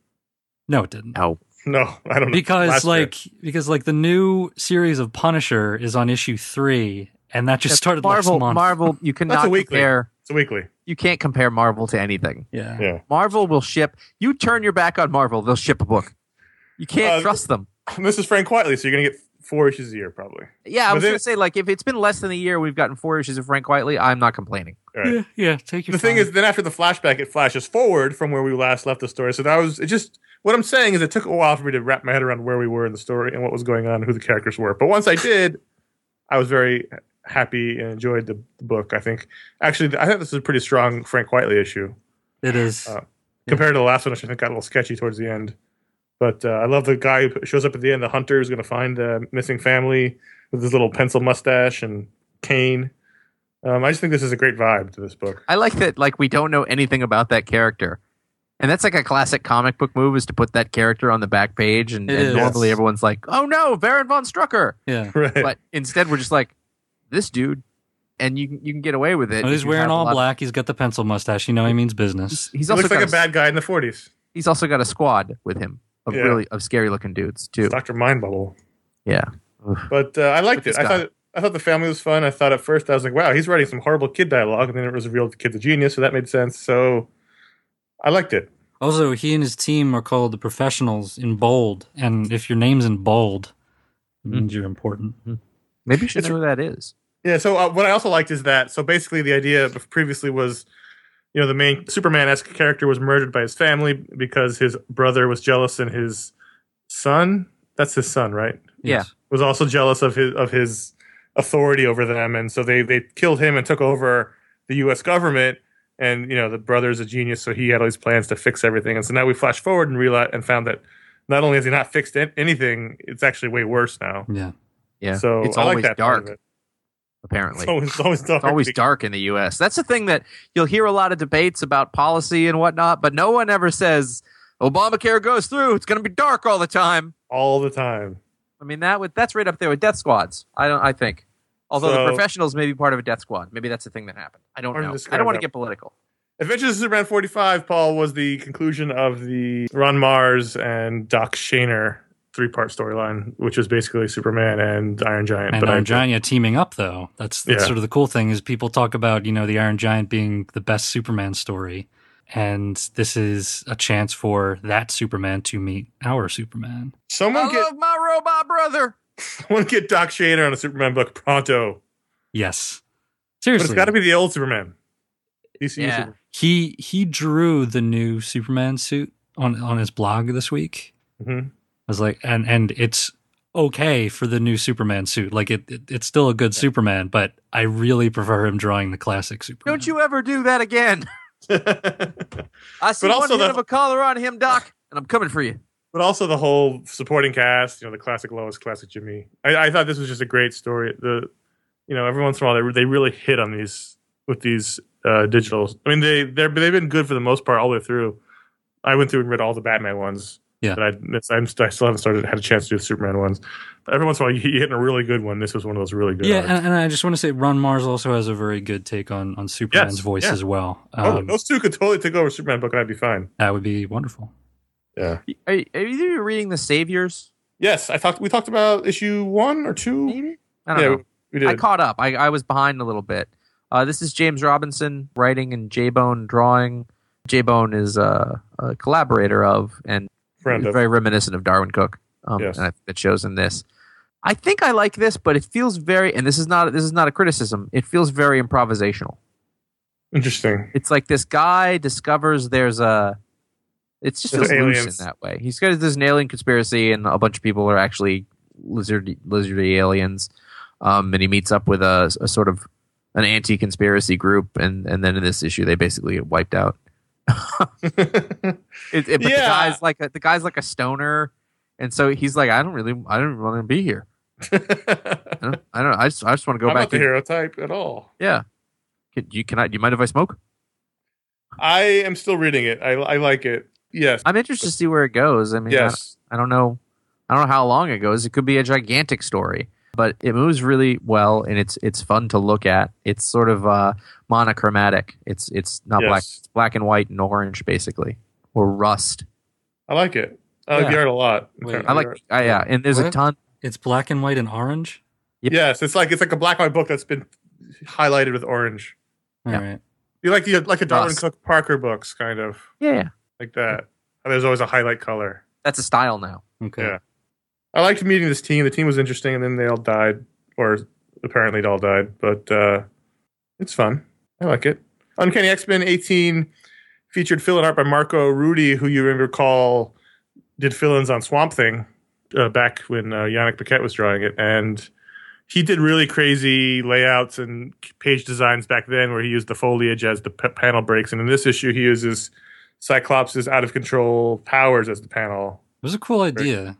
Speaker 6: no, it didn't.
Speaker 7: No.
Speaker 5: No, I don't know.
Speaker 6: Because
Speaker 5: Last year.
Speaker 6: like because like the new series of Punisher is on issue three, and that just started
Speaker 7: Marvel.
Speaker 6: last month.
Speaker 7: Marvel. You
Speaker 5: That's
Speaker 7: cannot
Speaker 5: a weekly.
Speaker 7: compare.
Speaker 5: It's a weekly.
Speaker 7: You can't compare Marvel to anything.
Speaker 6: Yeah.
Speaker 5: Yeah.
Speaker 7: Marvel will ship. You turn your back on Marvel, they'll ship a book. You can't
Speaker 5: Uh,
Speaker 7: trust them.
Speaker 5: And this is Frank Whiteley, so you're going to get four issues a year, probably.
Speaker 7: Yeah, I
Speaker 5: but
Speaker 7: was
Speaker 5: then-
Speaker 7: going to say, like, if it's been less than a year, we've gotten four issues of Frank Whiteley. I'm not complaining.
Speaker 5: All right.
Speaker 6: Yeah, yeah. Take your
Speaker 5: The thing
Speaker 6: time.
Speaker 5: is, then after the flashback, it flashes forward from where we last left the story. So that was it. Just what I'm saying is, it took a while for me to wrap my head around where we were in the story and what was going on, and who the characters were. But once I did, I was very happy and enjoyed the, the book. I think actually, I think this is a pretty strong Frank Whiteley issue
Speaker 6: it is.
Speaker 5: uh, compared to the last one, which I think got a little sketchy towards the end. But uh, I love the guy who shows up at the end. The hunter is going to find the missing family with his little pencil mustache and cane. Um, I just think this is a great vibe to this book.
Speaker 7: I like that, like, we don't know anything about that character. And that's like a classic comic book move, is to put that character on the back page. And,
Speaker 6: It
Speaker 7: and
Speaker 6: is.
Speaker 7: normally everyone's like, oh no, Baron von Strucker.
Speaker 6: yeah.
Speaker 5: Right.
Speaker 7: But instead, we're just like, this dude. And you, can- you can get away with it.
Speaker 6: Well,
Speaker 7: if
Speaker 6: he's
Speaker 7: you
Speaker 6: wearing
Speaker 7: have a
Speaker 6: all
Speaker 7: lot of-
Speaker 6: black. He's got the pencil mustache. You know he means business.
Speaker 7: He's
Speaker 5: He
Speaker 7: also
Speaker 5: looks like
Speaker 7: got
Speaker 5: a bad guy in the forties.
Speaker 7: He's also got a squad with him of
Speaker 5: Yeah.
Speaker 7: really of scary looking dudes too.
Speaker 5: Doctor Mind Bubble.
Speaker 7: Yeah.
Speaker 5: But uh, I liked
Speaker 7: Look
Speaker 5: it.
Speaker 7: at
Speaker 5: I
Speaker 7: this
Speaker 5: thought I thought the family was fun. I thought at first I was like, wow, he's writing some horrible kid dialogue, and then it was revealed the kid's a genius, so that made sense. So I liked it.
Speaker 6: Also, he and his team are called the Professionals in bold, and if your name's in bold, it means you're important.
Speaker 7: Maybe you should
Speaker 5: It's-
Speaker 7: know who that is.
Speaker 5: Yeah. So uh, what I also liked is that so basically the idea of previously was, you know, the main Superman-esque character was murdered by his family because his brother was jealous, and his son, that's his son, right?
Speaker 7: Yeah.
Speaker 5: Was also jealous of his of his authority over them, and so they they killed him and took over the U S government. And you know, the brother's a genius, so he had all these plans to fix everything. And so now we flash forward and realize and found that not only has he not fixed an- anything, it's actually way worse now.
Speaker 6: Yeah.
Speaker 7: Yeah.
Speaker 5: So
Speaker 7: it's
Speaker 5: I like
Speaker 7: always
Speaker 5: that part of
Speaker 7: dark,
Speaker 5: it.
Speaker 7: apparently.
Speaker 5: It's always, it's always dark.
Speaker 7: It's always dark in the U S. That's the thing that you'll hear a lot of debates about policy and whatnot, but no one ever says Obamacare goes through. It's going to be dark all the time.
Speaker 5: all the time.
Speaker 7: I mean, that would that's right up there with death squads. I don't. I think, although
Speaker 5: So-
Speaker 7: the professionals may be part of a death squad. Maybe that's the thing that happened. I don't
Speaker 5: Hard to
Speaker 7: know. I
Speaker 5: describe
Speaker 7: don't want to
Speaker 5: that.
Speaker 7: get political.
Speaker 5: Adventures of Superman forty-five, Paul, was the conclusion of the Ron Mars and Doc Shaner three-part storyline, which was basically Superman and Iron Giant.
Speaker 6: And
Speaker 5: but
Speaker 6: Iron
Speaker 5: I,
Speaker 6: Giant yeah, teaming up, though. That's, that's
Speaker 5: Yeah.
Speaker 6: sort of the cool thing is people talk about, you know, the Iron Giant being the best Superman story. And this is a chance for that Superman to meet our Superman.
Speaker 5: someone
Speaker 7: I
Speaker 5: get
Speaker 7: love my robot brother.
Speaker 5: someone get Doc Shaner on a Superman book pronto.
Speaker 6: Yes.
Speaker 5: But
Speaker 6: Seriously.
Speaker 5: it's got to be the old Superman. D C
Speaker 7: Yeah.
Speaker 5: Superman.
Speaker 6: He he drew the new Superman suit on, on his blog this week.
Speaker 5: Mhm.
Speaker 6: I was like, and and it's okay for the new Superman suit. Like it, it it's still a good Superman, but I really prefer him drawing the classic Superman.
Speaker 7: Don't you ever do that again. I see
Speaker 5: But
Speaker 7: one
Speaker 5: also
Speaker 7: hit
Speaker 5: the-
Speaker 7: of a collar on him, Doc, and I'm coming for you.
Speaker 5: But also the whole supporting cast, you know, the classic Lois, classic Jimmy. I, I thought this was just a great story. The, you know, every once in a while they they really hit on these with these uh, digitals. I mean, they they're they've been good for the most part all the way through. I went through and read all the Batman ones.
Speaker 6: Yeah.
Speaker 5: But I, it's, I'm st- I still haven't started had a chance to do the Superman ones. But every once in a while you, you hit a really good one. This was one of those really good.
Speaker 6: Yeah,
Speaker 5: arcs.
Speaker 6: and, and I just want to say Ron Mars also has a very good take on, on Superman's
Speaker 5: Yes,
Speaker 6: voice
Speaker 5: yeah.
Speaker 6: as well.
Speaker 5: oh,
Speaker 6: Um,
Speaker 5: those two could totally take over a Superman book, and I'd be fine.
Speaker 6: that would be wonderful.
Speaker 5: Yeah.
Speaker 7: Are, are either of you reading The Saviors?
Speaker 5: Yes, I talked. We talked about issue one or two.
Speaker 7: Maybe? I don't
Speaker 5: Yeah,
Speaker 7: know.
Speaker 5: we did.
Speaker 7: I caught up. I, I was behind a little bit. Uh, this is James Robinson writing and J-Bone drawing. J-Bone is uh, a collaborator of and
Speaker 5: Friend
Speaker 7: is
Speaker 5: of.
Speaker 7: very reminiscent of Darwin Cook. Um,
Speaker 5: Yes.
Speaker 7: and I, it shows in this. I think I like this, but it feels very, and this is not this is not a criticism. It feels very improvisational.
Speaker 5: Interesting.
Speaker 7: It's like this guy discovers there's a. It's just
Speaker 5: There's
Speaker 7: feels loose
Speaker 5: aliens.
Speaker 7: in that way. He's got there's an alien conspiracy, and a bunch of people are actually lizard lizardy aliens. Um, and he meets up with a, a sort of an anti-conspiracy group, and, and then in this issue they basically get wiped out. it, it, but
Speaker 5: Yeah.
Speaker 7: the guy's like a, the guy's like a stoner, and so he's like, I don't really, I don't want to be here. I don't, I don't know. I just, I just want to go
Speaker 5: I'm
Speaker 7: back.
Speaker 5: not the
Speaker 7: in.
Speaker 5: hero type at all.
Speaker 7: Yeah. Can you can I? Do you mind if I smoke?
Speaker 5: I am still reading it. I, I like it. Yes.
Speaker 7: I'm interested to see where it goes. I mean,
Speaker 5: Yes.
Speaker 7: I, I don't know. I don't know how long it goes. It could be a gigantic story, but it moves really well, and it's it's fun to look at. It's sort of uh, monochromatic. It's it's not
Speaker 5: Yes.
Speaker 7: black. It's black and white and orange, basically, or rust.
Speaker 5: I like it. I like
Speaker 7: Yeah.
Speaker 5: the art a lot.
Speaker 6: Wait,
Speaker 7: I like. I, yeah, and there's a
Speaker 6: What?
Speaker 7: ton.
Speaker 6: It's black and white and orange.
Speaker 5: Yes, it's like it's like a black and white book that's been highlighted with orange.
Speaker 6: All
Speaker 7: Yeah.
Speaker 6: right.
Speaker 5: You like the like the Darwin
Speaker 7: Rust.
Speaker 5: Cook Parker books, kind of
Speaker 7: Yeah,
Speaker 5: like that. And there's always a highlight color.
Speaker 7: that's a style now.
Speaker 6: Okay.
Speaker 5: Yeah. I liked meeting this team. The team was interesting, and then they all died, or apparently they all died. But uh, it's fun. I like it. Uncanny X-Men eighteen featured fill-in art by Marco Rudy, who you recall did fill-ins on Swamp Thing uh, back when uh, Yannick Paquette was drawing it, and he did really crazy layouts and page designs back then, where he used the foliage as the p- panel breaks. And in this issue, he uses Cyclops' out of control powers as the panel.
Speaker 6: It was a cool idea.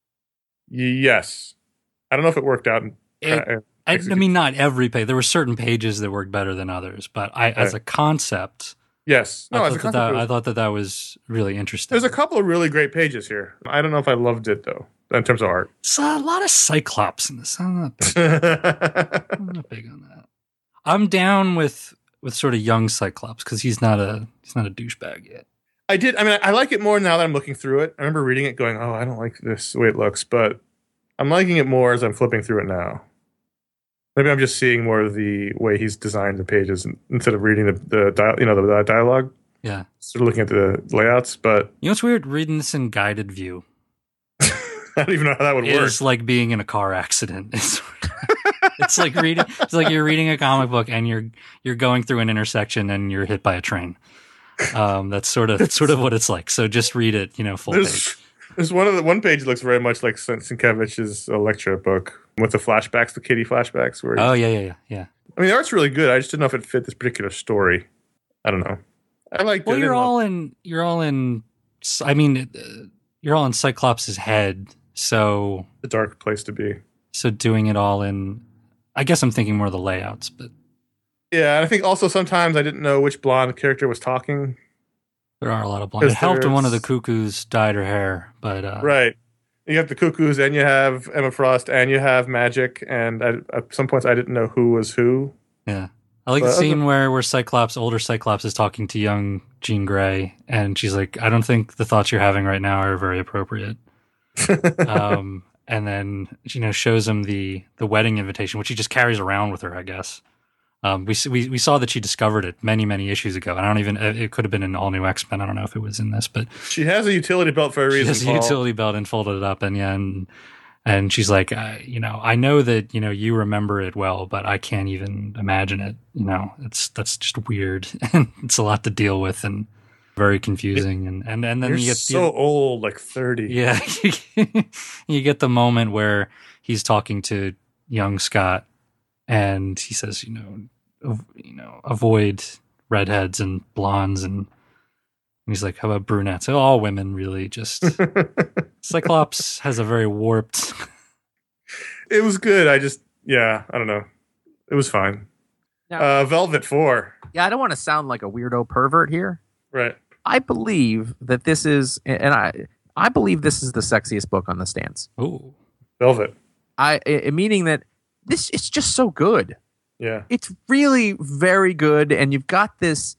Speaker 5: Yes. I don't know if it worked out. In,
Speaker 6: It-
Speaker 5: uh,
Speaker 6: I, I
Speaker 5: execute-
Speaker 6: mean, not every page. There were certain pages that worked better than others, but I, as
Speaker 5: Right.
Speaker 6: a concept,
Speaker 5: yes. No,
Speaker 6: I,
Speaker 5: as a
Speaker 6: thought that
Speaker 5: concept,
Speaker 6: that,
Speaker 5: it was-
Speaker 6: I thought that that was really interesting.
Speaker 5: there's a couple of really great pages here. I don't know if I loved it, though, in terms of art.
Speaker 6: It's a lot of Cyclops in this. I'm not big, I'm not big on that. I'm down with with sort of young Cyclops because he's not a he's not a douchebag yet.
Speaker 5: I did. I mean, I like it more now that I'm looking through it. I remember reading it going, oh, I don't like this the way it looks, but I'm liking it more as I'm flipping through it now. Maybe I'm just seeing more of the way he's designed the pages instead of reading the, the dia- you know, the, the dialogue.
Speaker 6: Yeah.
Speaker 5: Sort of looking at the layouts, but
Speaker 6: You know what's weird? Reading this in guided view
Speaker 5: I don't even know how that would work.
Speaker 6: is like being in a car accident. It's, it's like reading. It's like you're reading a comic book and you're you're going through an intersection and you're hit by a train. Um, that's sort of that's sort of what it's like. So just read it, you know, full
Speaker 5: There's,
Speaker 6: page.
Speaker 5: there's one of the one page that looks very much like Sienkiewicz's Electra book with the flashbacks, the kitty flashbacks. Where
Speaker 6: Oh yeah, yeah, yeah, yeah.
Speaker 5: I mean, the art's really good. I just didn't know if it fit this particular story. I don't know. I like.
Speaker 6: Well, you're all in. You're all in. I mean, uh, you're all in Cyclops' head. So
Speaker 5: the dark place to be.
Speaker 6: so doing it all in. I guess I'm thinking more of the layouts, but
Speaker 5: Yeah, and I think also sometimes I didn't know which blonde character was talking.
Speaker 6: there are a lot of blonde. It
Speaker 5: Because
Speaker 6: helped when one of the
Speaker 5: there's-
Speaker 6: cuckoos dyed her hair, but uh,
Speaker 5: Right. You have the Cuckoos, and you have Emma Frost, and you have Magic, and I, at some points I didn't know who was who.
Speaker 6: yeah. I like
Speaker 5: But
Speaker 6: the
Speaker 5: other-
Speaker 6: scene where where Cyclops, older Cyclops, is talking to young Jean Grey, and she's like, "I don't think the thoughts you're having right now are very appropriate." um, and then you know shows him the the wedding invitation, which he just carries around with her, I guess. Um, we, s- we we saw that she discovered it many many issues ago, and I don't even it could have been an all new X Men. I don't know if it was in this, but
Speaker 5: She has a utility belt for a
Speaker 6: she
Speaker 5: reason.
Speaker 6: has a
Speaker 5: Paul.
Speaker 6: utility belt and folded it up, and yeah, and and she's like, I, you know, I know that you know you remember it well, but I can't even imagine it. You know, it's that's just weird, and it's a lot to deal with, and very confusing, and and and then
Speaker 5: You're
Speaker 6: you get
Speaker 5: so old, like thirty.
Speaker 6: yeah, you get the moment where he's talking to young Scott, and he says, you know, av- you know, avoid redheads and blondes, and, and he's like, how about brunettes? Oh, all women, really. Just Cyclops has a very warped.
Speaker 5: It was good. I just, yeah, I don't know. It was fine.
Speaker 7: Now-
Speaker 5: Uh, Velvet four.
Speaker 7: Yeah, I don't want to sound like a weirdo pervert here.
Speaker 5: Right.
Speaker 7: I believe that this is, and I, I believe this is the sexiest book on the stands.
Speaker 6: Oh,
Speaker 5: Velvet.
Speaker 7: I, I meaning that this it's just so good.
Speaker 5: Yeah.
Speaker 7: It's really very good, and you've got this.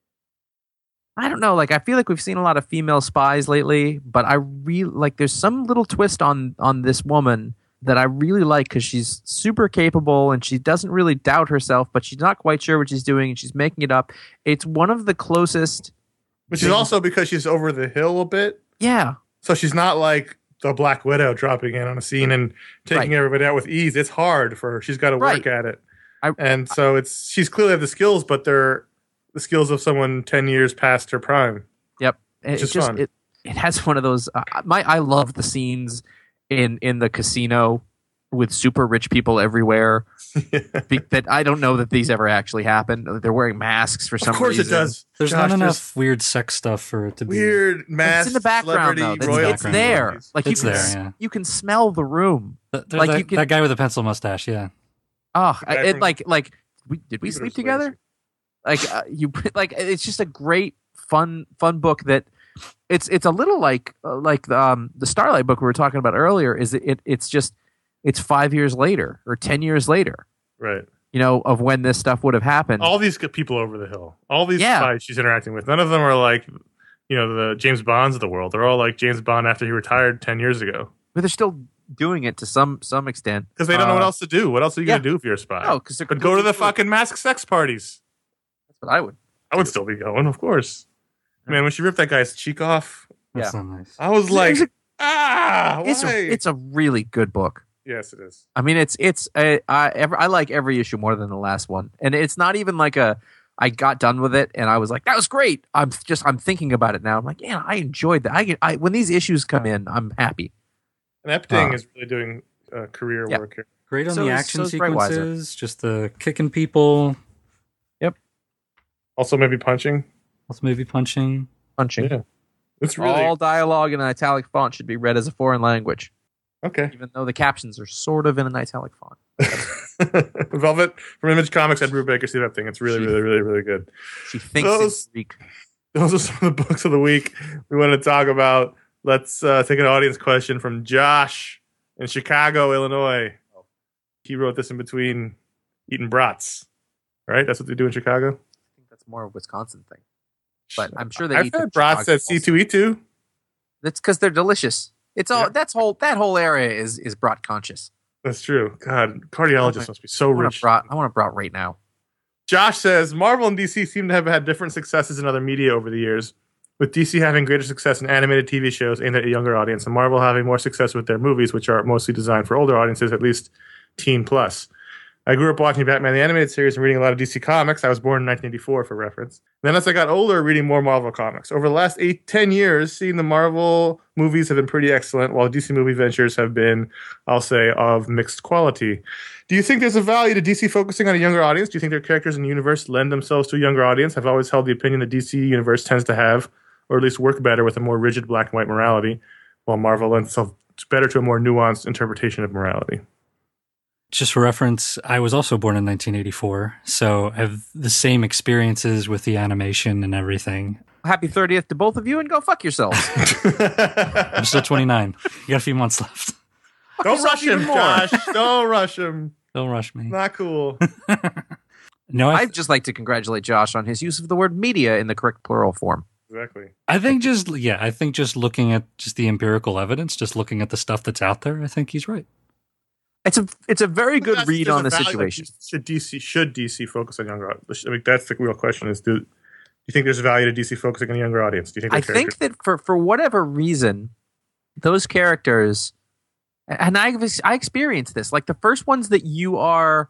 Speaker 7: I don't know, like I feel like we've seen a lot of female spies lately, but I really like. There's some little twist on on this woman that I really like because she's super capable and she doesn't really doubt herself, but she's not quite sure what she's doing and she's making it up. It's one of the closest.
Speaker 5: Which is also because she's over the hill a bit.
Speaker 7: Yeah,
Speaker 5: So she's not like the Black Widow dropping in on a scene and taking
Speaker 7: Right.
Speaker 5: everybody out with ease. It's hard for her. She's got to work
Speaker 7: Right.
Speaker 5: at it.
Speaker 7: I-
Speaker 5: and so it's she's clearly have the skills, but they're the skills of someone ten years past her prime.
Speaker 7: Yep. It,
Speaker 5: Which
Speaker 7: it
Speaker 5: is
Speaker 7: just
Speaker 5: fun.
Speaker 7: it it has one of those. Uh, my I love the scenes in in the casino with super rich people everywhere. Be, that I don't know that these ever actually happen. They're wearing masks for some
Speaker 5: Of course
Speaker 7: reason.
Speaker 5: it does.
Speaker 6: There's
Speaker 5: Josh,
Speaker 6: not enough
Speaker 5: there's
Speaker 6: weird sex stuff for it to be
Speaker 5: weird mask.
Speaker 7: It's in the background though. It's,
Speaker 6: royalty
Speaker 7: it's there.
Speaker 5: movies.
Speaker 7: Like
Speaker 6: It's
Speaker 7: you can
Speaker 6: there,
Speaker 7: s-
Speaker 6: yeah.
Speaker 7: you can smell the room.
Speaker 6: Th-
Speaker 7: like
Speaker 6: that,
Speaker 7: you can-
Speaker 6: that guy with the pencil mustache, yeah.
Speaker 7: Oh,
Speaker 5: guy
Speaker 7: it,
Speaker 5: from
Speaker 7: like like we, did we
Speaker 5: Jupiter's
Speaker 7: sleep
Speaker 5: Legacy.
Speaker 7: together? Like uh, you like it's just a great fun fun book that it's it's a little like uh, like um the Starlight book we were talking about earlier. Is it, it it's just it's five years later or ten years later,
Speaker 5: Right.
Speaker 7: you know, of when this stuff would have happened.
Speaker 5: All these good people over the hill. All these
Speaker 7: Yeah.
Speaker 5: spies she's interacting with. None of them are like, you know, the James Bonds of the world. They're all like James Bond after he retired ten years ago.
Speaker 7: But they're still doing it to some some extent
Speaker 5: Because they don't know
Speaker 7: Uh,
Speaker 5: what else to do. What else are you
Speaker 7: yeah.
Speaker 5: going to do if you're a spy?
Speaker 7: No, because they're
Speaker 5: but go to the
Speaker 7: completely-
Speaker 5: fucking mask sex parties.
Speaker 7: That's what I would.
Speaker 5: I would still be going, of course. Man, when she ripped that guy's cheek off,
Speaker 6: That's
Speaker 7: Yeah.
Speaker 6: not nice.
Speaker 5: I was like,
Speaker 7: It's a-
Speaker 5: ah, why?
Speaker 7: It's a, it's a really good book.
Speaker 5: yes, it is.
Speaker 7: I mean, it's it's I I, ever, I like every issue more than the last one, and it's not even like a. I got done with it, and I was like, "That was great." I'm just I'm thinking about it now. I'm like, "Yeah, I enjoyed that." I, get- I when these issues come in, I'm happy.
Speaker 5: And Epting
Speaker 7: Uh,
Speaker 5: is really doing uh, career
Speaker 7: yeah.
Speaker 5: work here.
Speaker 6: Great on
Speaker 7: So
Speaker 6: the
Speaker 7: is-
Speaker 6: action
Speaker 7: so is Breitweiser.
Speaker 6: sequences, just the kicking people,
Speaker 5: Also, maybe punching.
Speaker 6: also maybe punching.
Speaker 7: Punching.
Speaker 5: Yeah. It's really
Speaker 7: All dialogue in an italic font should be read as a foreign language,
Speaker 5: okay.
Speaker 7: even though the captions are sort of in an italic font.
Speaker 5: Velvet from Image Comics, Ed Brubaker, see that thing. It's really, really, really, really good.
Speaker 7: She thinks
Speaker 5: Those-
Speaker 7: it's Greek.
Speaker 5: Those are some of the books of the week we want to talk about. Let's uh, take an audience question from Josh in Chicago, Illinois. He wrote this in between eating brats. Right? That's what they do in Chicago?
Speaker 7: I think that's more a Wisconsin thing, but I'm sure they
Speaker 5: I've
Speaker 7: eat the
Speaker 5: had brats
Speaker 7: Chicago
Speaker 5: at C two E two.
Speaker 7: That's because they're delicious. It's all
Speaker 5: Yeah.
Speaker 7: that's whole that whole area is is brat conscious.
Speaker 5: That's true. God, cardiologists
Speaker 7: Okay.
Speaker 5: must be so
Speaker 7: I want a
Speaker 5: rich.
Speaker 7: brat. I want a brat right now.
Speaker 5: Josh says Marvel and D C seem to have had different successes in other media over the years, with D C having greater success in animated T V shows aimed at a younger audience, and Marvel having more success with their movies, which are mostly designed for older audiences, at least teen plus. I grew up watching Batman the Animated Series and reading a lot of D C comics. I was born in nineteen eighty-four, for reference. Then as I got older, reading more Marvel comics. Over the last eight, ten years, seeing the Marvel movies have been pretty excellent, while D C movie ventures have been, I'll say, of mixed quality. Do you think there's a value to D C focusing on a younger audience? Do you think their characters in the universe lend themselves to a younger audience? I've always held the opinion the D C universe tends to have, or at least work better with a more rigid black and white morality, while Marvel lends itself better to a more nuanced interpretation of morality.
Speaker 6: Just for reference, I was also born in nineteen eighty-four, so I have the same experiences with the animation and everything.
Speaker 7: Happy thirtieth to both of you, and go fuck yourselves.
Speaker 6: I'm still twenty-nine. You got a few months left.
Speaker 5: Don't
Speaker 7: yourself
Speaker 5: rush him,
Speaker 7: even more.
Speaker 5: Josh. Don't rush him.
Speaker 6: Don't rush me.
Speaker 5: Not cool.
Speaker 6: No, I,
Speaker 7: I'd just like to congratulate Josh on his use of the word media in the correct plural form.
Speaker 5: Exactly.
Speaker 6: I think just yeah, I think just looking at just the empirical evidence, just looking at the stuff that's out there, I think he's right.
Speaker 7: It's a it's a very good
Speaker 5: That's-
Speaker 7: read
Speaker 5: there's
Speaker 7: on
Speaker 5: a
Speaker 7: the
Speaker 5: value,
Speaker 7: situation.
Speaker 5: like, Should D C should D C focus on younger? I mean, that's the real question: is do, do you think there's value to D C focusing on a younger audience? Do you think?
Speaker 7: I
Speaker 5: their
Speaker 7: think
Speaker 5: characters-
Speaker 7: that for for whatever reason, those characters, and I I experienced this. Like the first ones that you are,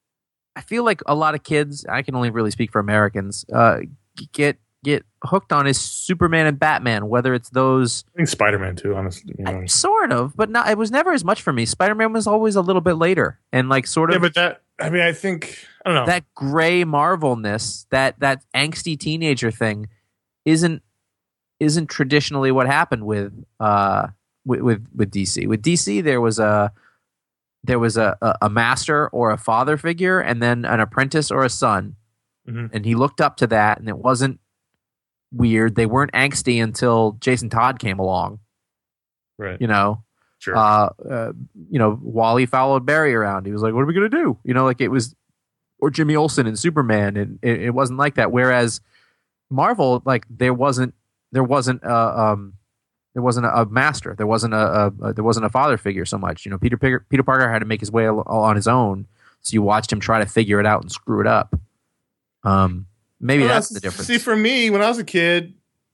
Speaker 7: I feel like a lot of kids. I can only really speak for Americans. Uh, get get hooked on is Superman and Batman. Whether it's those,
Speaker 5: I think Spider-Man too. Honestly, you know.
Speaker 7: sort of, but not. It was never as much for me. Spider-Man was always a little bit later, and like sort of
Speaker 5: yeah, but that. I mean, I think I don't know.
Speaker 7: that gray Marvelness, that that angsty teenager thing, isn't isn't traditionally what happened with uh with with, with D C. With D C, there was a there was a, a a master or a father figure, and then an apprentice or a son,
Speaker 5: Mhm.
Speaker 7: and he looked up to that, and it wasn't weird. They weren't angsty until Jason Todd came along.
Speaker 5: right.
Speaker 7: You know,
Speaker 5: Sure.
Speaker 7: uh, uh, you know, Wally followed Barry around. He was like, "What are we gonna do?" You know, like it was, or Jimmy Olsen and Superman, and it, it wasn't like that. Whereas Marvel, like there wasn't, there wasn't, uh, um, there wasn't a, a master. There wasn't a, a, a, there wasn't a father figure so much. You know, Peter Peter, Peter Parker had to make his way al- on his own. So you watched him try to figure it out and screw it up. Um, maybe
Speaker 5: Well,
Speaker 7: that's the difference.
Speaker 5: See, for me, when I was a kid,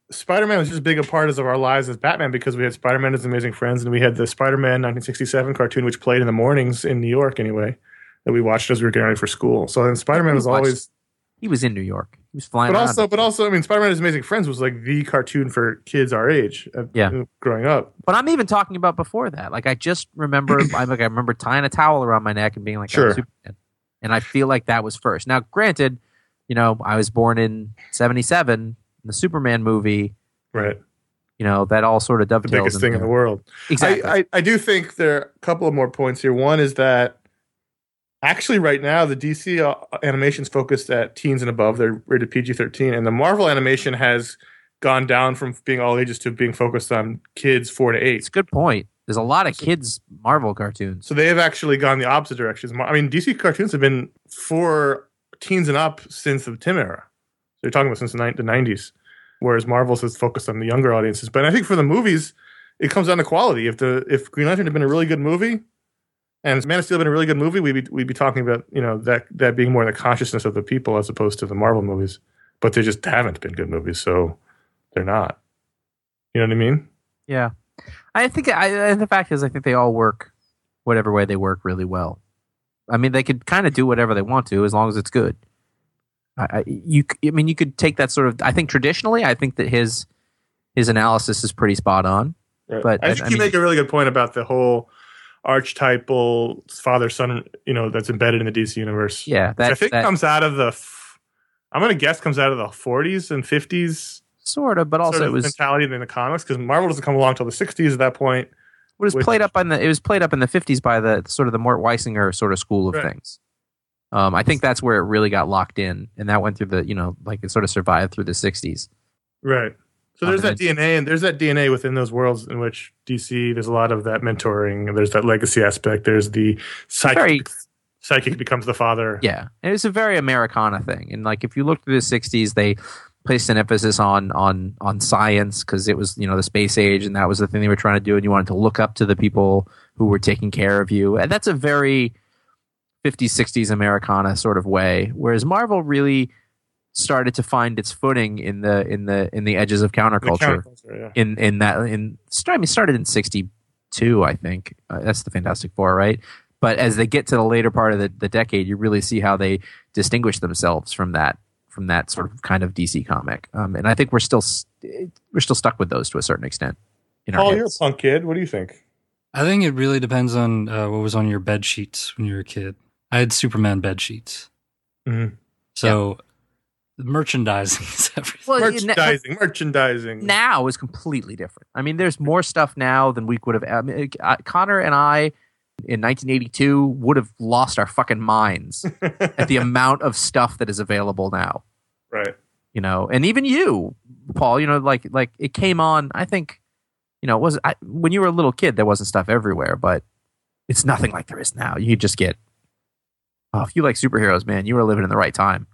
Speaker 5: Spider-Man was just as big a part of our lives as Batman because we had Spider-Man as Amazing Friends, and we had the Spider-Man nineteen sixty-seven cartoon, which played in the mornings in New York anyway, that we watched as we were getting ready for school. So then Spider-Man was always...
Speaker 7: He was in New York. He was flying
Speaker 5: but
Speaker 7: around.
Speaker 5: also, but also, I mean, Spider-Man as Amazing Friends was like the cartoon for kids our age, uh,
Speaker 7: Yeah.
Speaker 5: growing up.
Speaker 7: But I'm even talking about before that. Like, I just remember, I like I remember tying a towel around my neck and being like,
Speaker 5: Sure.
Speaker 7: "I'm Superman." And I feel like that was first. Now, granted, you know, I was born in seventy-seven. The Superman movie,
Speaker 5: Right.
Speaker 7: you know, that all sort of
Speaker 5: The
Speaker 7: dovetails.
Speaker 5: biggest thing in
Speaker 7: into-
Speaker 5: the world.
Speaker 7: Exactly.
Speaker 5: I, I, I do think there are a couple of more points here. One is that actually right now the D C uh, animation's focused at teens and above. They're rated P G thirteen. And the Marvel animation has gone down from being all ages to being focused on kids four to eight.
Speaker 7: It's a good point. There's a lot of kids Marvel cartoons.
Speaker 5: So they have actually gone the opposite direction. I mean, D C cartoons have been for teens and up since the Tim era. So you're talking about since the ni- the nineties, whereas Marvel's has focused on the younger audiences. But I think for the movies, it comes down to quality. If the if Green Lantern had been a really good movie, and Man of Steel had been a really good movie, we'd be we'd be talking about, you know, that that being more in the consciousness of the people as opposed to the Marvel movies. But they just haven't been good movies, so they're not. You know what I mean?
Speaker 7: Yeah. I think I, the fact is, I think they all work whatever way they work really well. I mean, they could kind of do whatever they want to as long as it's good. I, I, you, I mean, you could take that sort of. I think traditionally, I think that his his analysis is pretty spot on.
Speaker 5: Right.
Speaker 7: But
Speaker 5: I think
Speaker 7: I
Speaker 5: you
Speaker 7: mean-
Speaker 5: make a really good point about the whole archetypal father son, you know, that's embedded in the D C universe.
Speaker 7: Yeah,
Speaker 5: Which
Speaker 7: that,
Speaker 5: I think
Speaker 7: that
Speaker 5: comes out of the. f- I'm gonna guess comes out of the forties and fifties.
Speaker 7: sort of, but also
Speaker 5: sort
Speaker 7: it
Speaker 5: of
Speaker 7: was
Speaker 5: mentality in the comics because Marvel doesn't come along until the sixties at that point.
Speaker 7: it was
Speaker 5: which-
Speaker 7: played up in the it was played up in the fifties by the sort of the Mort Weisinger sort of school of
Speaker 5: Right.
Speaker 7: things. Um, I think that's where it really got locked in, and that went through the you know like it sort of survived through the sixties.
Speaker 5: Right. So
Speaker 7: Um,
Speaker 5: there's that
Speaker 7: and
Speaker 5: D N A, and there's that D N A within those worlds in which D C. There's a lot of that mentoring, and there's that legacy aspect. There's the psychic.
Speaker 7: Very-
Speaker 5: Psychic becomes the father.
Speaker 7: Yeah, and it's a very Americana thing. And like if you look through the sixties, they placed an emphasis on on on science because it was you know the space age, and that was the thing they were trying to do. And you wanted to look up to the people who were taking care of you, and that's a very fifties, sixties Americana sort of way. Whereas Marvel really started to find its footing in the in the in the edges of
Speaker 5: The
Speaker 7: counterculture.
Speaker 5: counterculture, yeah.
Speaker 7: In in that in I mean started in sixty-two, I think. Uh, that's the Fantastic Four, right? But as they get to the later part of the, the decade, you really see how they distinguish themselves from that from that sort of kind of D C comic. Um, and I think we're still st- we're still stuck with those to a certain extent. In our
Speaker 5: Paul, you're a
Speaker 7: heads.
Speaker 5: punk kid. What do you think?
Speaker 6: I think it really depends on uh, what was on your bed sheets when you were a kid. I had Superman bed sheets.
Speaker 5: Mhm.
Speaker 6: So the merchandising is everything.
Speaker 7: Well, you-
Speaker 5: Merchandising, merchandising.
Speaker 7: now is completely different. I mean, there's more stuff now than we could have. I mean, uh, Connor and I in nineteen eighty-two would have lost our fucking minds at the amount of stuff that is available now.
Speaker 5: Right.
Speaker 7: You know, and even you, Paul. You know, like like it came on. I think, you know, it was I, when you were a little kid, there wasn't stuff everywhere, but it's nothing like there is now. You just get. Oh, if you like superheroes, man, you were living in the right time.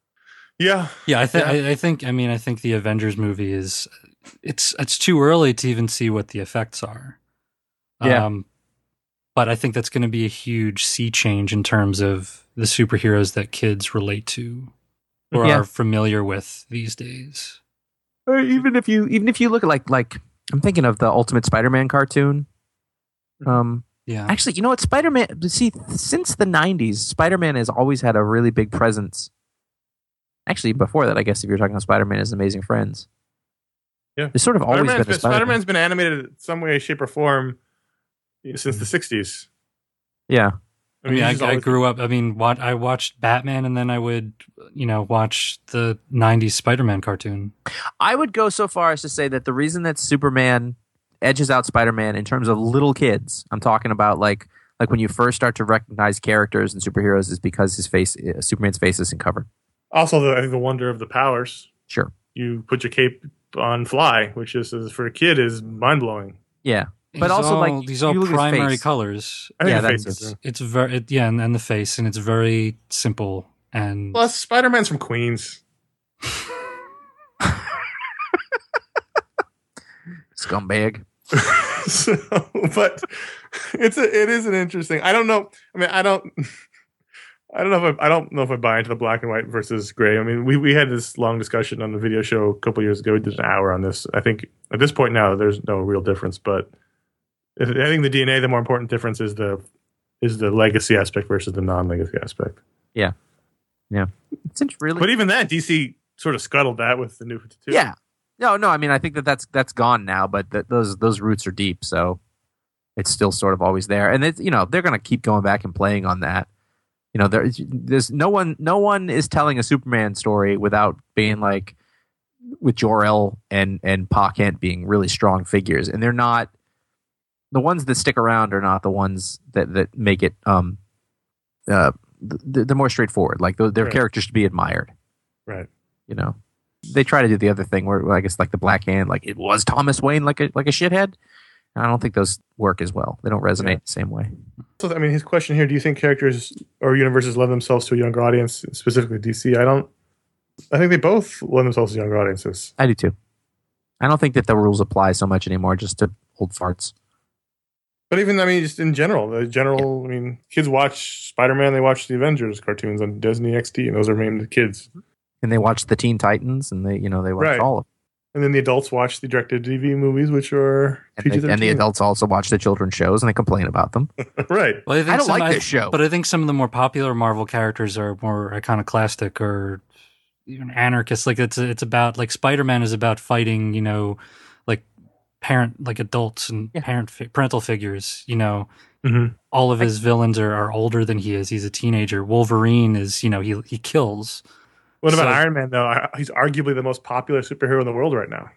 Speaker 5: Yeah.
Speaker 6: Yeah, I, th-
Speaker 5: Yeah.
Speaker 6: I, I think. I mean, I think the Avengers movie is. It's it's too early to even see what the effects are.
Speaker 7: Yeah.
Speaker 6: Um, but I think that's going to be a huge sea change in terms of the superheroes that kids relate to or
Speaker 7: Yeah.
Speaker 6: are familiar with these days.
Speaker 7: Or even if you even if you look at like like I'm thinking of the Ultimate Spider-Man cartoon. Um,
Speaker 6: Yeah.
Speaker 7: actually, you know what? Spider-Man. See, since the nineties, Spider-Man has always had a really big presence. Actually, before that, I guess if you're talking about Spider-Man as Amazing Friends,
Speaker 5: Yeah.
Speaker 7: there's sort of always
Speaker 5: Spider-Man's
Speaker 7: been a
Speaker 5: been,
Speaker 7: Spider-Man.
Speaker 5: Spider-Man's been animated in some way, shape, or form since the sixties.
Speaker 7: Yeah,
Speaker 6: I mean,
Speaker 5: he's
Speaker 6: I,
Speaker 5: just
Speaker 6: I
Speaker 5: always-
Speaker 6: grew up. I mean, what I watched Batman, and then I would, you know, watch the nineties Spider-Man cartoon.
Speaker 7: I would go so far as to say that the reason that Superman edges out Spider-Man in terms of little kids, I'm talking about like like when you first start to recognize characters and superheroes, is because his face, uh, Superman's face, isn't covered.
Speaker 5: Also, the, I think the wonder of the powers.
Speaker 7: Sure.
Speaker 5: You put your cape on, fly, which is, is for a kid is mind blowing.
Speaker 7: Yeah, but
Speaker 6: These
Speaker 7: also
Speaker 6: all-
Speaker 7: like
Speaker 6: these
Speaker 7: you
Speaker 6: all
Speaker 7: look at his
Speaker 6: primary
Speaker 7: face.
Speaker 6: colors.
Speaker 5: I think
Speaker 7: Yeah,
Speaker 5: the
Speaker 7: that's-
Speaker 5: face is-
Speaker 6: It's it's very it, yeah, and, and the face, and it's very simple and
Speaker 5: Plus, Spider-Man's from Queens.
Speaker 7: Scumbag.
Speaker 5: so, but it's a, it is an interesting. I don't know. I mean, I don't. I don't know if I, I don't know if I buy into the black and white versus gray. I mean, we, we had this long discussion on the video show a couple years ago. We did an hour on this. I think at this point now, there's no real difference. But I think the D N A, the more important difference is the is the legacy aspect versus the non-legacy aspect.
Speaker 7: Yeah, yeah. It's really,
Speaker 5: but even that, D C sort of scuttled that with the New fifty-two.
Speaker 7: Yeah, no, no. I mean, I think that that's that's gone now, but th- those those roots are deep, so it's still sort of always there. And it's, you know, they're going to keep going back and playing on that. You know, there, there's no one, no one is telling a Superman story without being like, with Jor-El and and Pa Kent being really strong figures, and they're not the ones that stick around are not the ones that that make it. Um, uh, they're more straightforward. Like they're
Speaker 5: right.
Speaker 7: characters to be admired.
Speaker 5: Right.
Speaker 7: You know, they try to do the other thing where I guess like the Black Hand, like it was Thomas Wayne, like a like a shithead. I don't think those work as well. They don't resonate yeah. the same way.
Speaker 5: So, I mean, his question here, do you think characters or universes lend themselves to a younger audience, specifically D C? I don't. I think they both lend themselves to younger audiences.
Speaker 7: I do too. I don't think that the rules apply so much anymore, just to old farts.
Speaker 5: But even, I mean, just in general, the general, yeah. I mean, kids watch Spider-Man, they watch the Avengers cartoons on Disney X D, and those are aimed at kids.
Speaker 7: And they watch the Teen Titans, and they, you know, they watch
Speaker 5: right.
Speaker 7: all of them.
Speaker 5: And then the adults watch the direct-to-D V D movies, which are
Speaker 7: and, they, and the adults also watch the children's shows, and they complain about them.
Speaker 5: right.
Speaker 6: Well, I, think
Speaker 7: I don't
Speaker 6: some,
Speaker 7: like
Speaker 6: I,
Speaker 7: this show.
Speaker 6: But I think some of the more popular Marvel characters are more iconoclastic or even anarchist. Like it's it's about like Spider-Man is about fighting, you know, like parent like adults and yeah. parent parental figures. You know,
Speaker 5: mm-hmm.
Speaker 6: all of his villains are, are older than he is. He's a teenager. Wolverine is, you know, he he kills.
Speaker 5: What about
Speaker 6: so,
Speaker 5: Iron Man, though? He's arguably the most popular superhero in the world right now.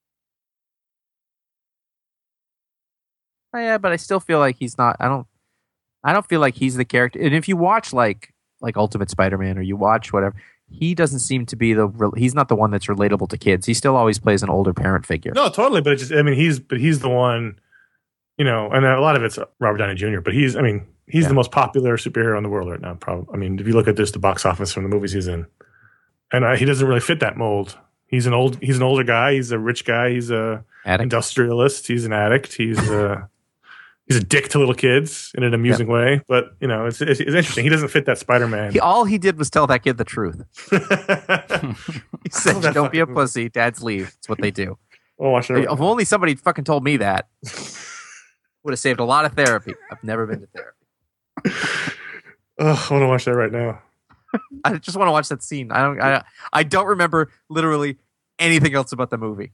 Speaker 7: Oh, yeah, but I still feel like he's not. I don't. I don't feel like he's the character. And if you watch like like Ultimate Spider-Man or you watch whatever, he doesn't seem to be the. He's not the one that's relatable to kids. He still always plays an older parent figure.
Speaker 5: No, totally. But it's just. I mean, he's. But he's the one. You know, and a lot of it's Robert Downey Junior But he's. I mean, he's yeah. the most popular superhero in the world right now. Probably. I mean, if you look at just the box office from the movies he's in. And uh, he doesn't really fit that mold. He's an old, he's an older guy. He's a rich guy. He's a
Speaker 7: addict.
Speaker 5: industrialist. He's an addict. He's a, he's a dick to little kids in an amusing yep. way. But you know, it's, it's it's interesting. He doesn't fit that Spider-Man.
Speaker 7: He, all he did was tell that kid the truth. He said, oh, "Don't be a pussy. Dads leave." That's what they do.
Speaker 5: Oh, watch it.
Speaker 7: If only somebody fucking told me that, would have saved a lot of therapy. I've never been to therapy.
Speaker 5: Oh, I want to watch that right now.
Speaker 7: I just want to watch that scene. I don't. I, I don't remember literally anything else about the movie.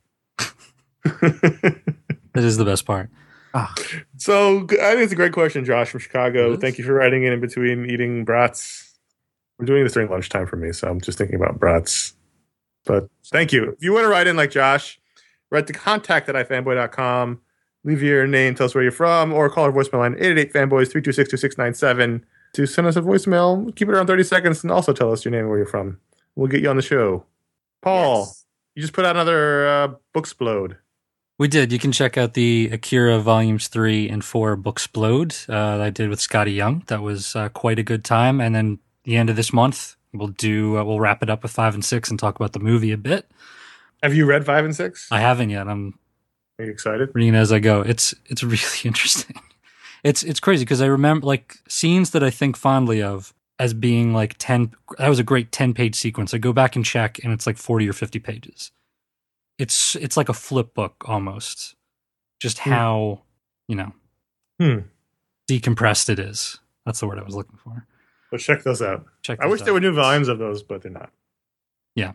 Speaker 6: That is the best part.
Speaker 5: Oh. So I think it's a great question, Josh from Chicago. Thank you for writing in in between eating brats. We're doing this during lunchtime for me, so I'm just thinking about brats. But thank you. If you want to write in like Josh, write to contact at ifanboy dot com. Leave your name, tell us where you're from, or call our voicemail line eight eight eight fanboys three two six two six nine seven. To send us a voicemail, keep it around thirty seconds, and also tell us your name and where you're from. We'll get you on the show. Paul, yes. You just put out another uh, Booksplode.
Speaker 6: We did. You can check out the Akira Volumes three and four Booksplode uh, that I did with Scotty Young. That was uh, quite a good time. And then the end of this month, we'll do. Uh, we'll wrap it up with five and six and talk about the movie a bit.
Speaker 5: Have you read five and six?
Speaker 6: I haven't yet. I'm
Speaker 5: Are you excited?
Speaker 6: Reading it as I go. It's it's really interesting. It's it's crazy because I remember like scenes that I think fondly of as being like ten. That was a great ten page sequence. I go back and check, and it's like forty or fifty pages. It's it's like a flip book almost. Just hmm. how you know
Speaker 5: hmm.
Speaker 6: decompressed it is. That's the word I was looking for.
Speaker 5: Well, check those out.
Speaker 6: Check.
Speaker 5: I
Speaker 6: those
Speaker 5: wish
Speaker 6: out.
Speaker 5: there were new volumes of those, but they're not.
Speaker 6: Yeah.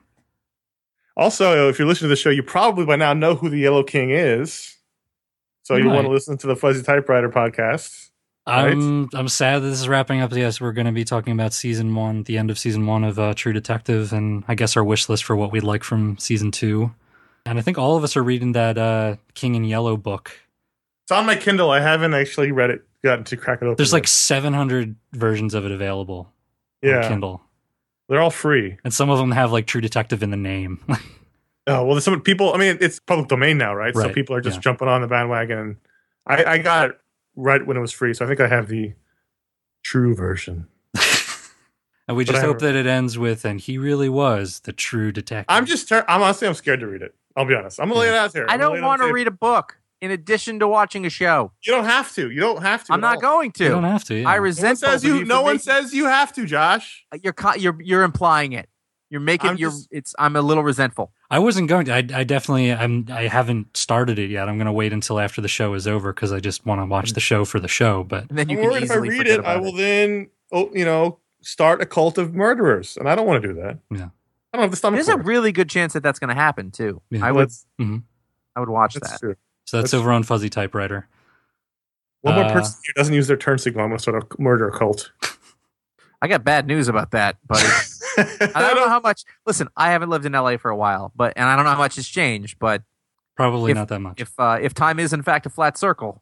Speaker 5: Also, if you're listening to the show, you probably by now know who the Yellow King is. So you right. want to listen to the Fuzzy Typewriter podcast. Right?
Speaker 6: I'm I'm sad that this is wrapping up. Yes, we're going to be talking about season one, the end of season one of uh, True Detective, and I guess our wish list for what we'd like from season two. And I think all of us are reading that uh, King in Yellow book.
Speaker 5: It's on my Kindle. I haven't actually read it, gotten to crack it open.
Speaker 6: There's like seven hundred versions of it available
Speaker 5: yeah.
Speaker 6: on Kindle.
Speaker 5: They're all free.
Speaker 6: And some of them have like True Detective in the name.
Speaker 5: Oh, well, there's some people, I mean, it's public domain now, right?
Speaker 6: right.
Speaker 5: So people are just
Speaker 6: yeah.
Speaker 5: jumping on the bandwagon. And I, I got it right when it was free, so I think I have the true version.
Speaker 6: And we just hope that it ends with, and he really was the true detective.
Speaker 5: I'm just, ter- I'm honestly, I'm scared to read it. I'll be honest. I'm going to lay it out there.
Speaker 7: I don't want to read a book. in addition to watching a show.
Speaker 5: You don't have to. You don't have to.
Speaker 7: I'm
Speaker 5: at
Speaker 7: not
Speaker 5: all.
Speaker 7: going to.
Speaker 6: You don't have to. Yeah.
Speaker 7: I
Speaker 5: No one
Speaker 7: resent
Speaker 5: says
Speaker 7: both of
Speaker 5: you.
Speaker 7: for
Speaker 5: No one
Speaker 7: making-
Speaker 5: says you have to, Josh.
Speaker 7: You're co- you're you're implying it. You're making
Speaker 5: I'm
Speaker 7: you're
Speaker 5: just-
Speaker 7: it's I'm a little resentful.
Speaker 6: I wasn't going to. I, I definitely. I'm. I haven't started it yet. I'm going to wait until after the show is over because I just want to watch the show for the show. But
Speaker 7: And then you
Speaker 5: I'm
Speaker 7: can
Speaker 5: worried if I
Speaker 7: easily
Speaker 5: read
Speaker 7: forget
Speaker 5: it, I
Speaker 7: about
Speaker 5: will then, oh, you know, start a cult of murderers, and I don't want to do that.
Speaker 6: yeah,
Speaker 5: I don't have the stomach.
Speaker 7: There's a
Speaker 5: for it.
Speaker 7: really good chance that that's going to happen too.
Speaker 6: Yeah.
Speaker 7: I would
Speaker 5: That's,
Speaker 7: I would watch
Speaker 5: that's
Speaker 7: that.
Speaker 5: true.
Speaker 6: so that's,
Speaker 5: That's
Speaker 6: over on Fuzzy Typewriter.
Speaker 5: One more
Speaker 6: Uh,
Speaker 5: person who doesn't use their turn signal, I'm going to start a murder cult.
Speaker 7: I got bad news about that, buddy. I don't know how much. Listen, I haven't lived in L A for a while, but and I don't know how much has changed. But
Speaker 6: Probably
Speaker 7: If-
Speaker 6: not that much.
Speaker 7: if uh, if time is in fact a flat circle,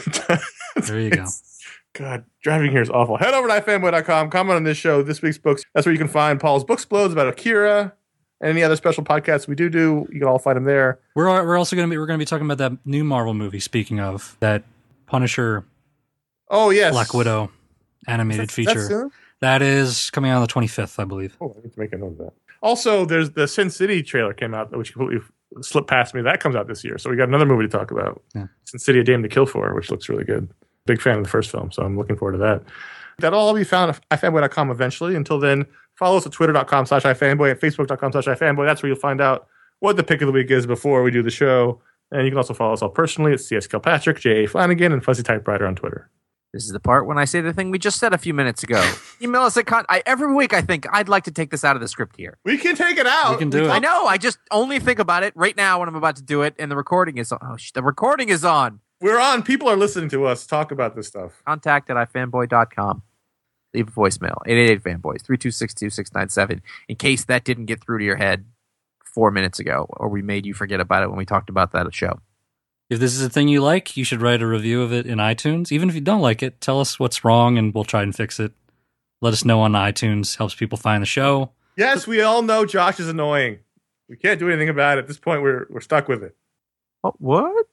Speaker 6: There you go.
Speaker 5: God, driving here is awful. Head over to ifanboy dot com, comment on this show, this week's books. That's where you can find Paul's book explodes about Akira and any other special podcasts we do do. You can all find them there.
Speaker 6: We're al- we're also going to be we're going to be talking about that new Marvel movie. Speaking of that, Punisher
Speaker 5: Oh, yes.
Speaker 6: Black Widow animated
Speaker 5: That's-
Speaker 6: feature
Speaker 5: that's soon?
Speaker 6: that is coming out on the twenty-fifth, I believe.
Speaker 5: Oh, I need to make a note of that. Also, there's the Sin City trailer came out, which completely slipped past me. That comes out this year. So we got another movie to talk about.
Speaker 6: Yeah.
Speaker 5: Sin City, A Dame to Kill For, which looks really good. Big fan of the first film, so I'm looking forward to that. That'll all be found at ifanboy dot com eventually. Until then, follow us at twitter dot com slash ifanboy and facebook dot com slash ifanboy. That's where you'll find out what the pick of the week is before we do the show. And you can also follow us all personally at C S Kilpatrick, J A Flanagan, and Fuzzy Typewriter on Twitter.
Speaker 7: this is the part when I say the thing we just said a few minutes ago. Email us at con- I, every week. I think I'd like to take this out of the script here.
Speaker 5: We can take it out.
Speaker 6: We can do it.
Speaker 7: I know. I just only think about it right now when I'm about to do it, and the recording is on. Oh, sh- the recording is on.
Speaker 5: We're on. People are listening to us talk about this stuff.
Speaker 7: Contact at ifanboy dot com. Leave a voicemail. eight eight eight fanboys three two six two six nine seven. In case that didn't get through to your head four minutes ago, or we made you forget about it when we talked about that at show.
Speaker 6: If this is a thing you like, you should write a review of it in iTunes. Even if you don't like it, tell us what's wrong and we'll try and fix it. Let us know on iTunes. Helps people find the show.
Speaker 5: Yes, we all know Josh is annoying. We can't do anything about it. At this point, we're we're stuck with it.
Speaker 7: Oh, what?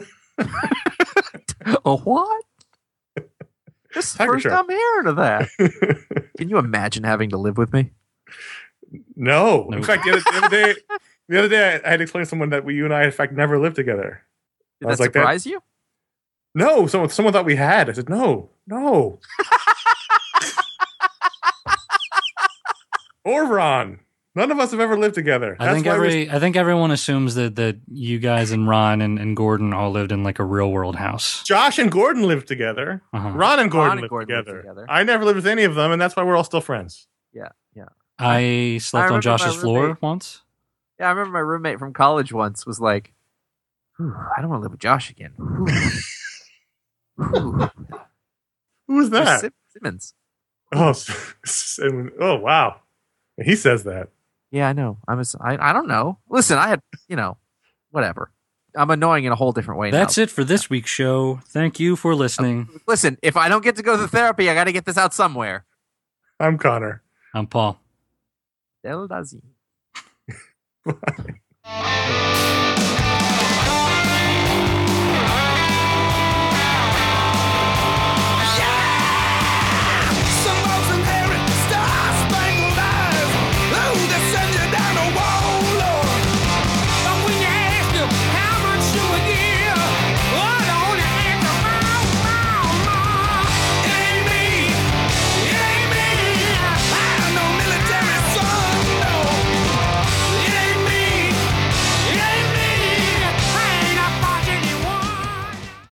Speaker 7: A what? This is the
Speaker 5: Tiger
Speaker 7: first
Speaker 5: Shark.
Speaker 7: I'm hearing of that. Can you imagine having to live with me?
Speaker 5: No.
Speaker 6: No.
Speaker 5: In fact, the other, the other day, the other day, I, I had to explain to someone that we, you and I, in fact, never lived together.
Speaker 7: Did
Speaker 5: I
Speaker 7: that
Speaker 5: was like that-
Speaker 7: surprise you?
Speaker 5: No, someone someone thought we had. I said, no, no. Or Ron. None of us have ever lived together.
Speaker 6: I
Speaker 5: That's
Speaker 6: think
Speaker 5: why we're-
Speaker 6: every I think everyone assumes that, that you guys and Ron and, and Gordon all lived in like a real world house.
Speaker 5: Josh and Gordon lived together.
Speaker 6: Uh-huh.
Speaker 5: Ron and Gordon,
Speaker 7: Ron and
Speaker 5: lived,
Speaker 7: Gordon lived
Speaker 5: together.
Speaker 7: together.
Speaker 5: I never lived with any of them, and that's why we're all still friends.
Speaker 7: Yeah, yeah.
Speaker 6: I slept on
Speaker 7: remember
Speaker 6: Josh's
Speaker 7: my
Speaker 6: floor
Speaker 7: roommate-
Speaker 6: once.
Speaker 7: Yeah, I remember my roommate from college once was like, "Whew, I don't want to live with Josh again. Whew. Whew."
Speaker 5: Who was
Speaker 7: It was
Speaker 5: that?
Speaker 7: Sim- Simmons.
Speaker 5: Oh, Sim- oh, wow. He says that.
Speaker 7: Yeah, I know. I was. I, I don't know. Listen, I had, you know, whatever. I'm annoying in a whole different way.
Speaker 6: That's
Speaker 7: now.
Speaker 6: it for this week's show. Thank you for listening.
Speaker 7: Listen, if I don't get to go to therapy, I got to get this out somewhere.
Speaker 5: I'm Connor.
Speaker 6: I'm Paul.
Speaker 7: Del Dazi.
Speaker 5: Bye.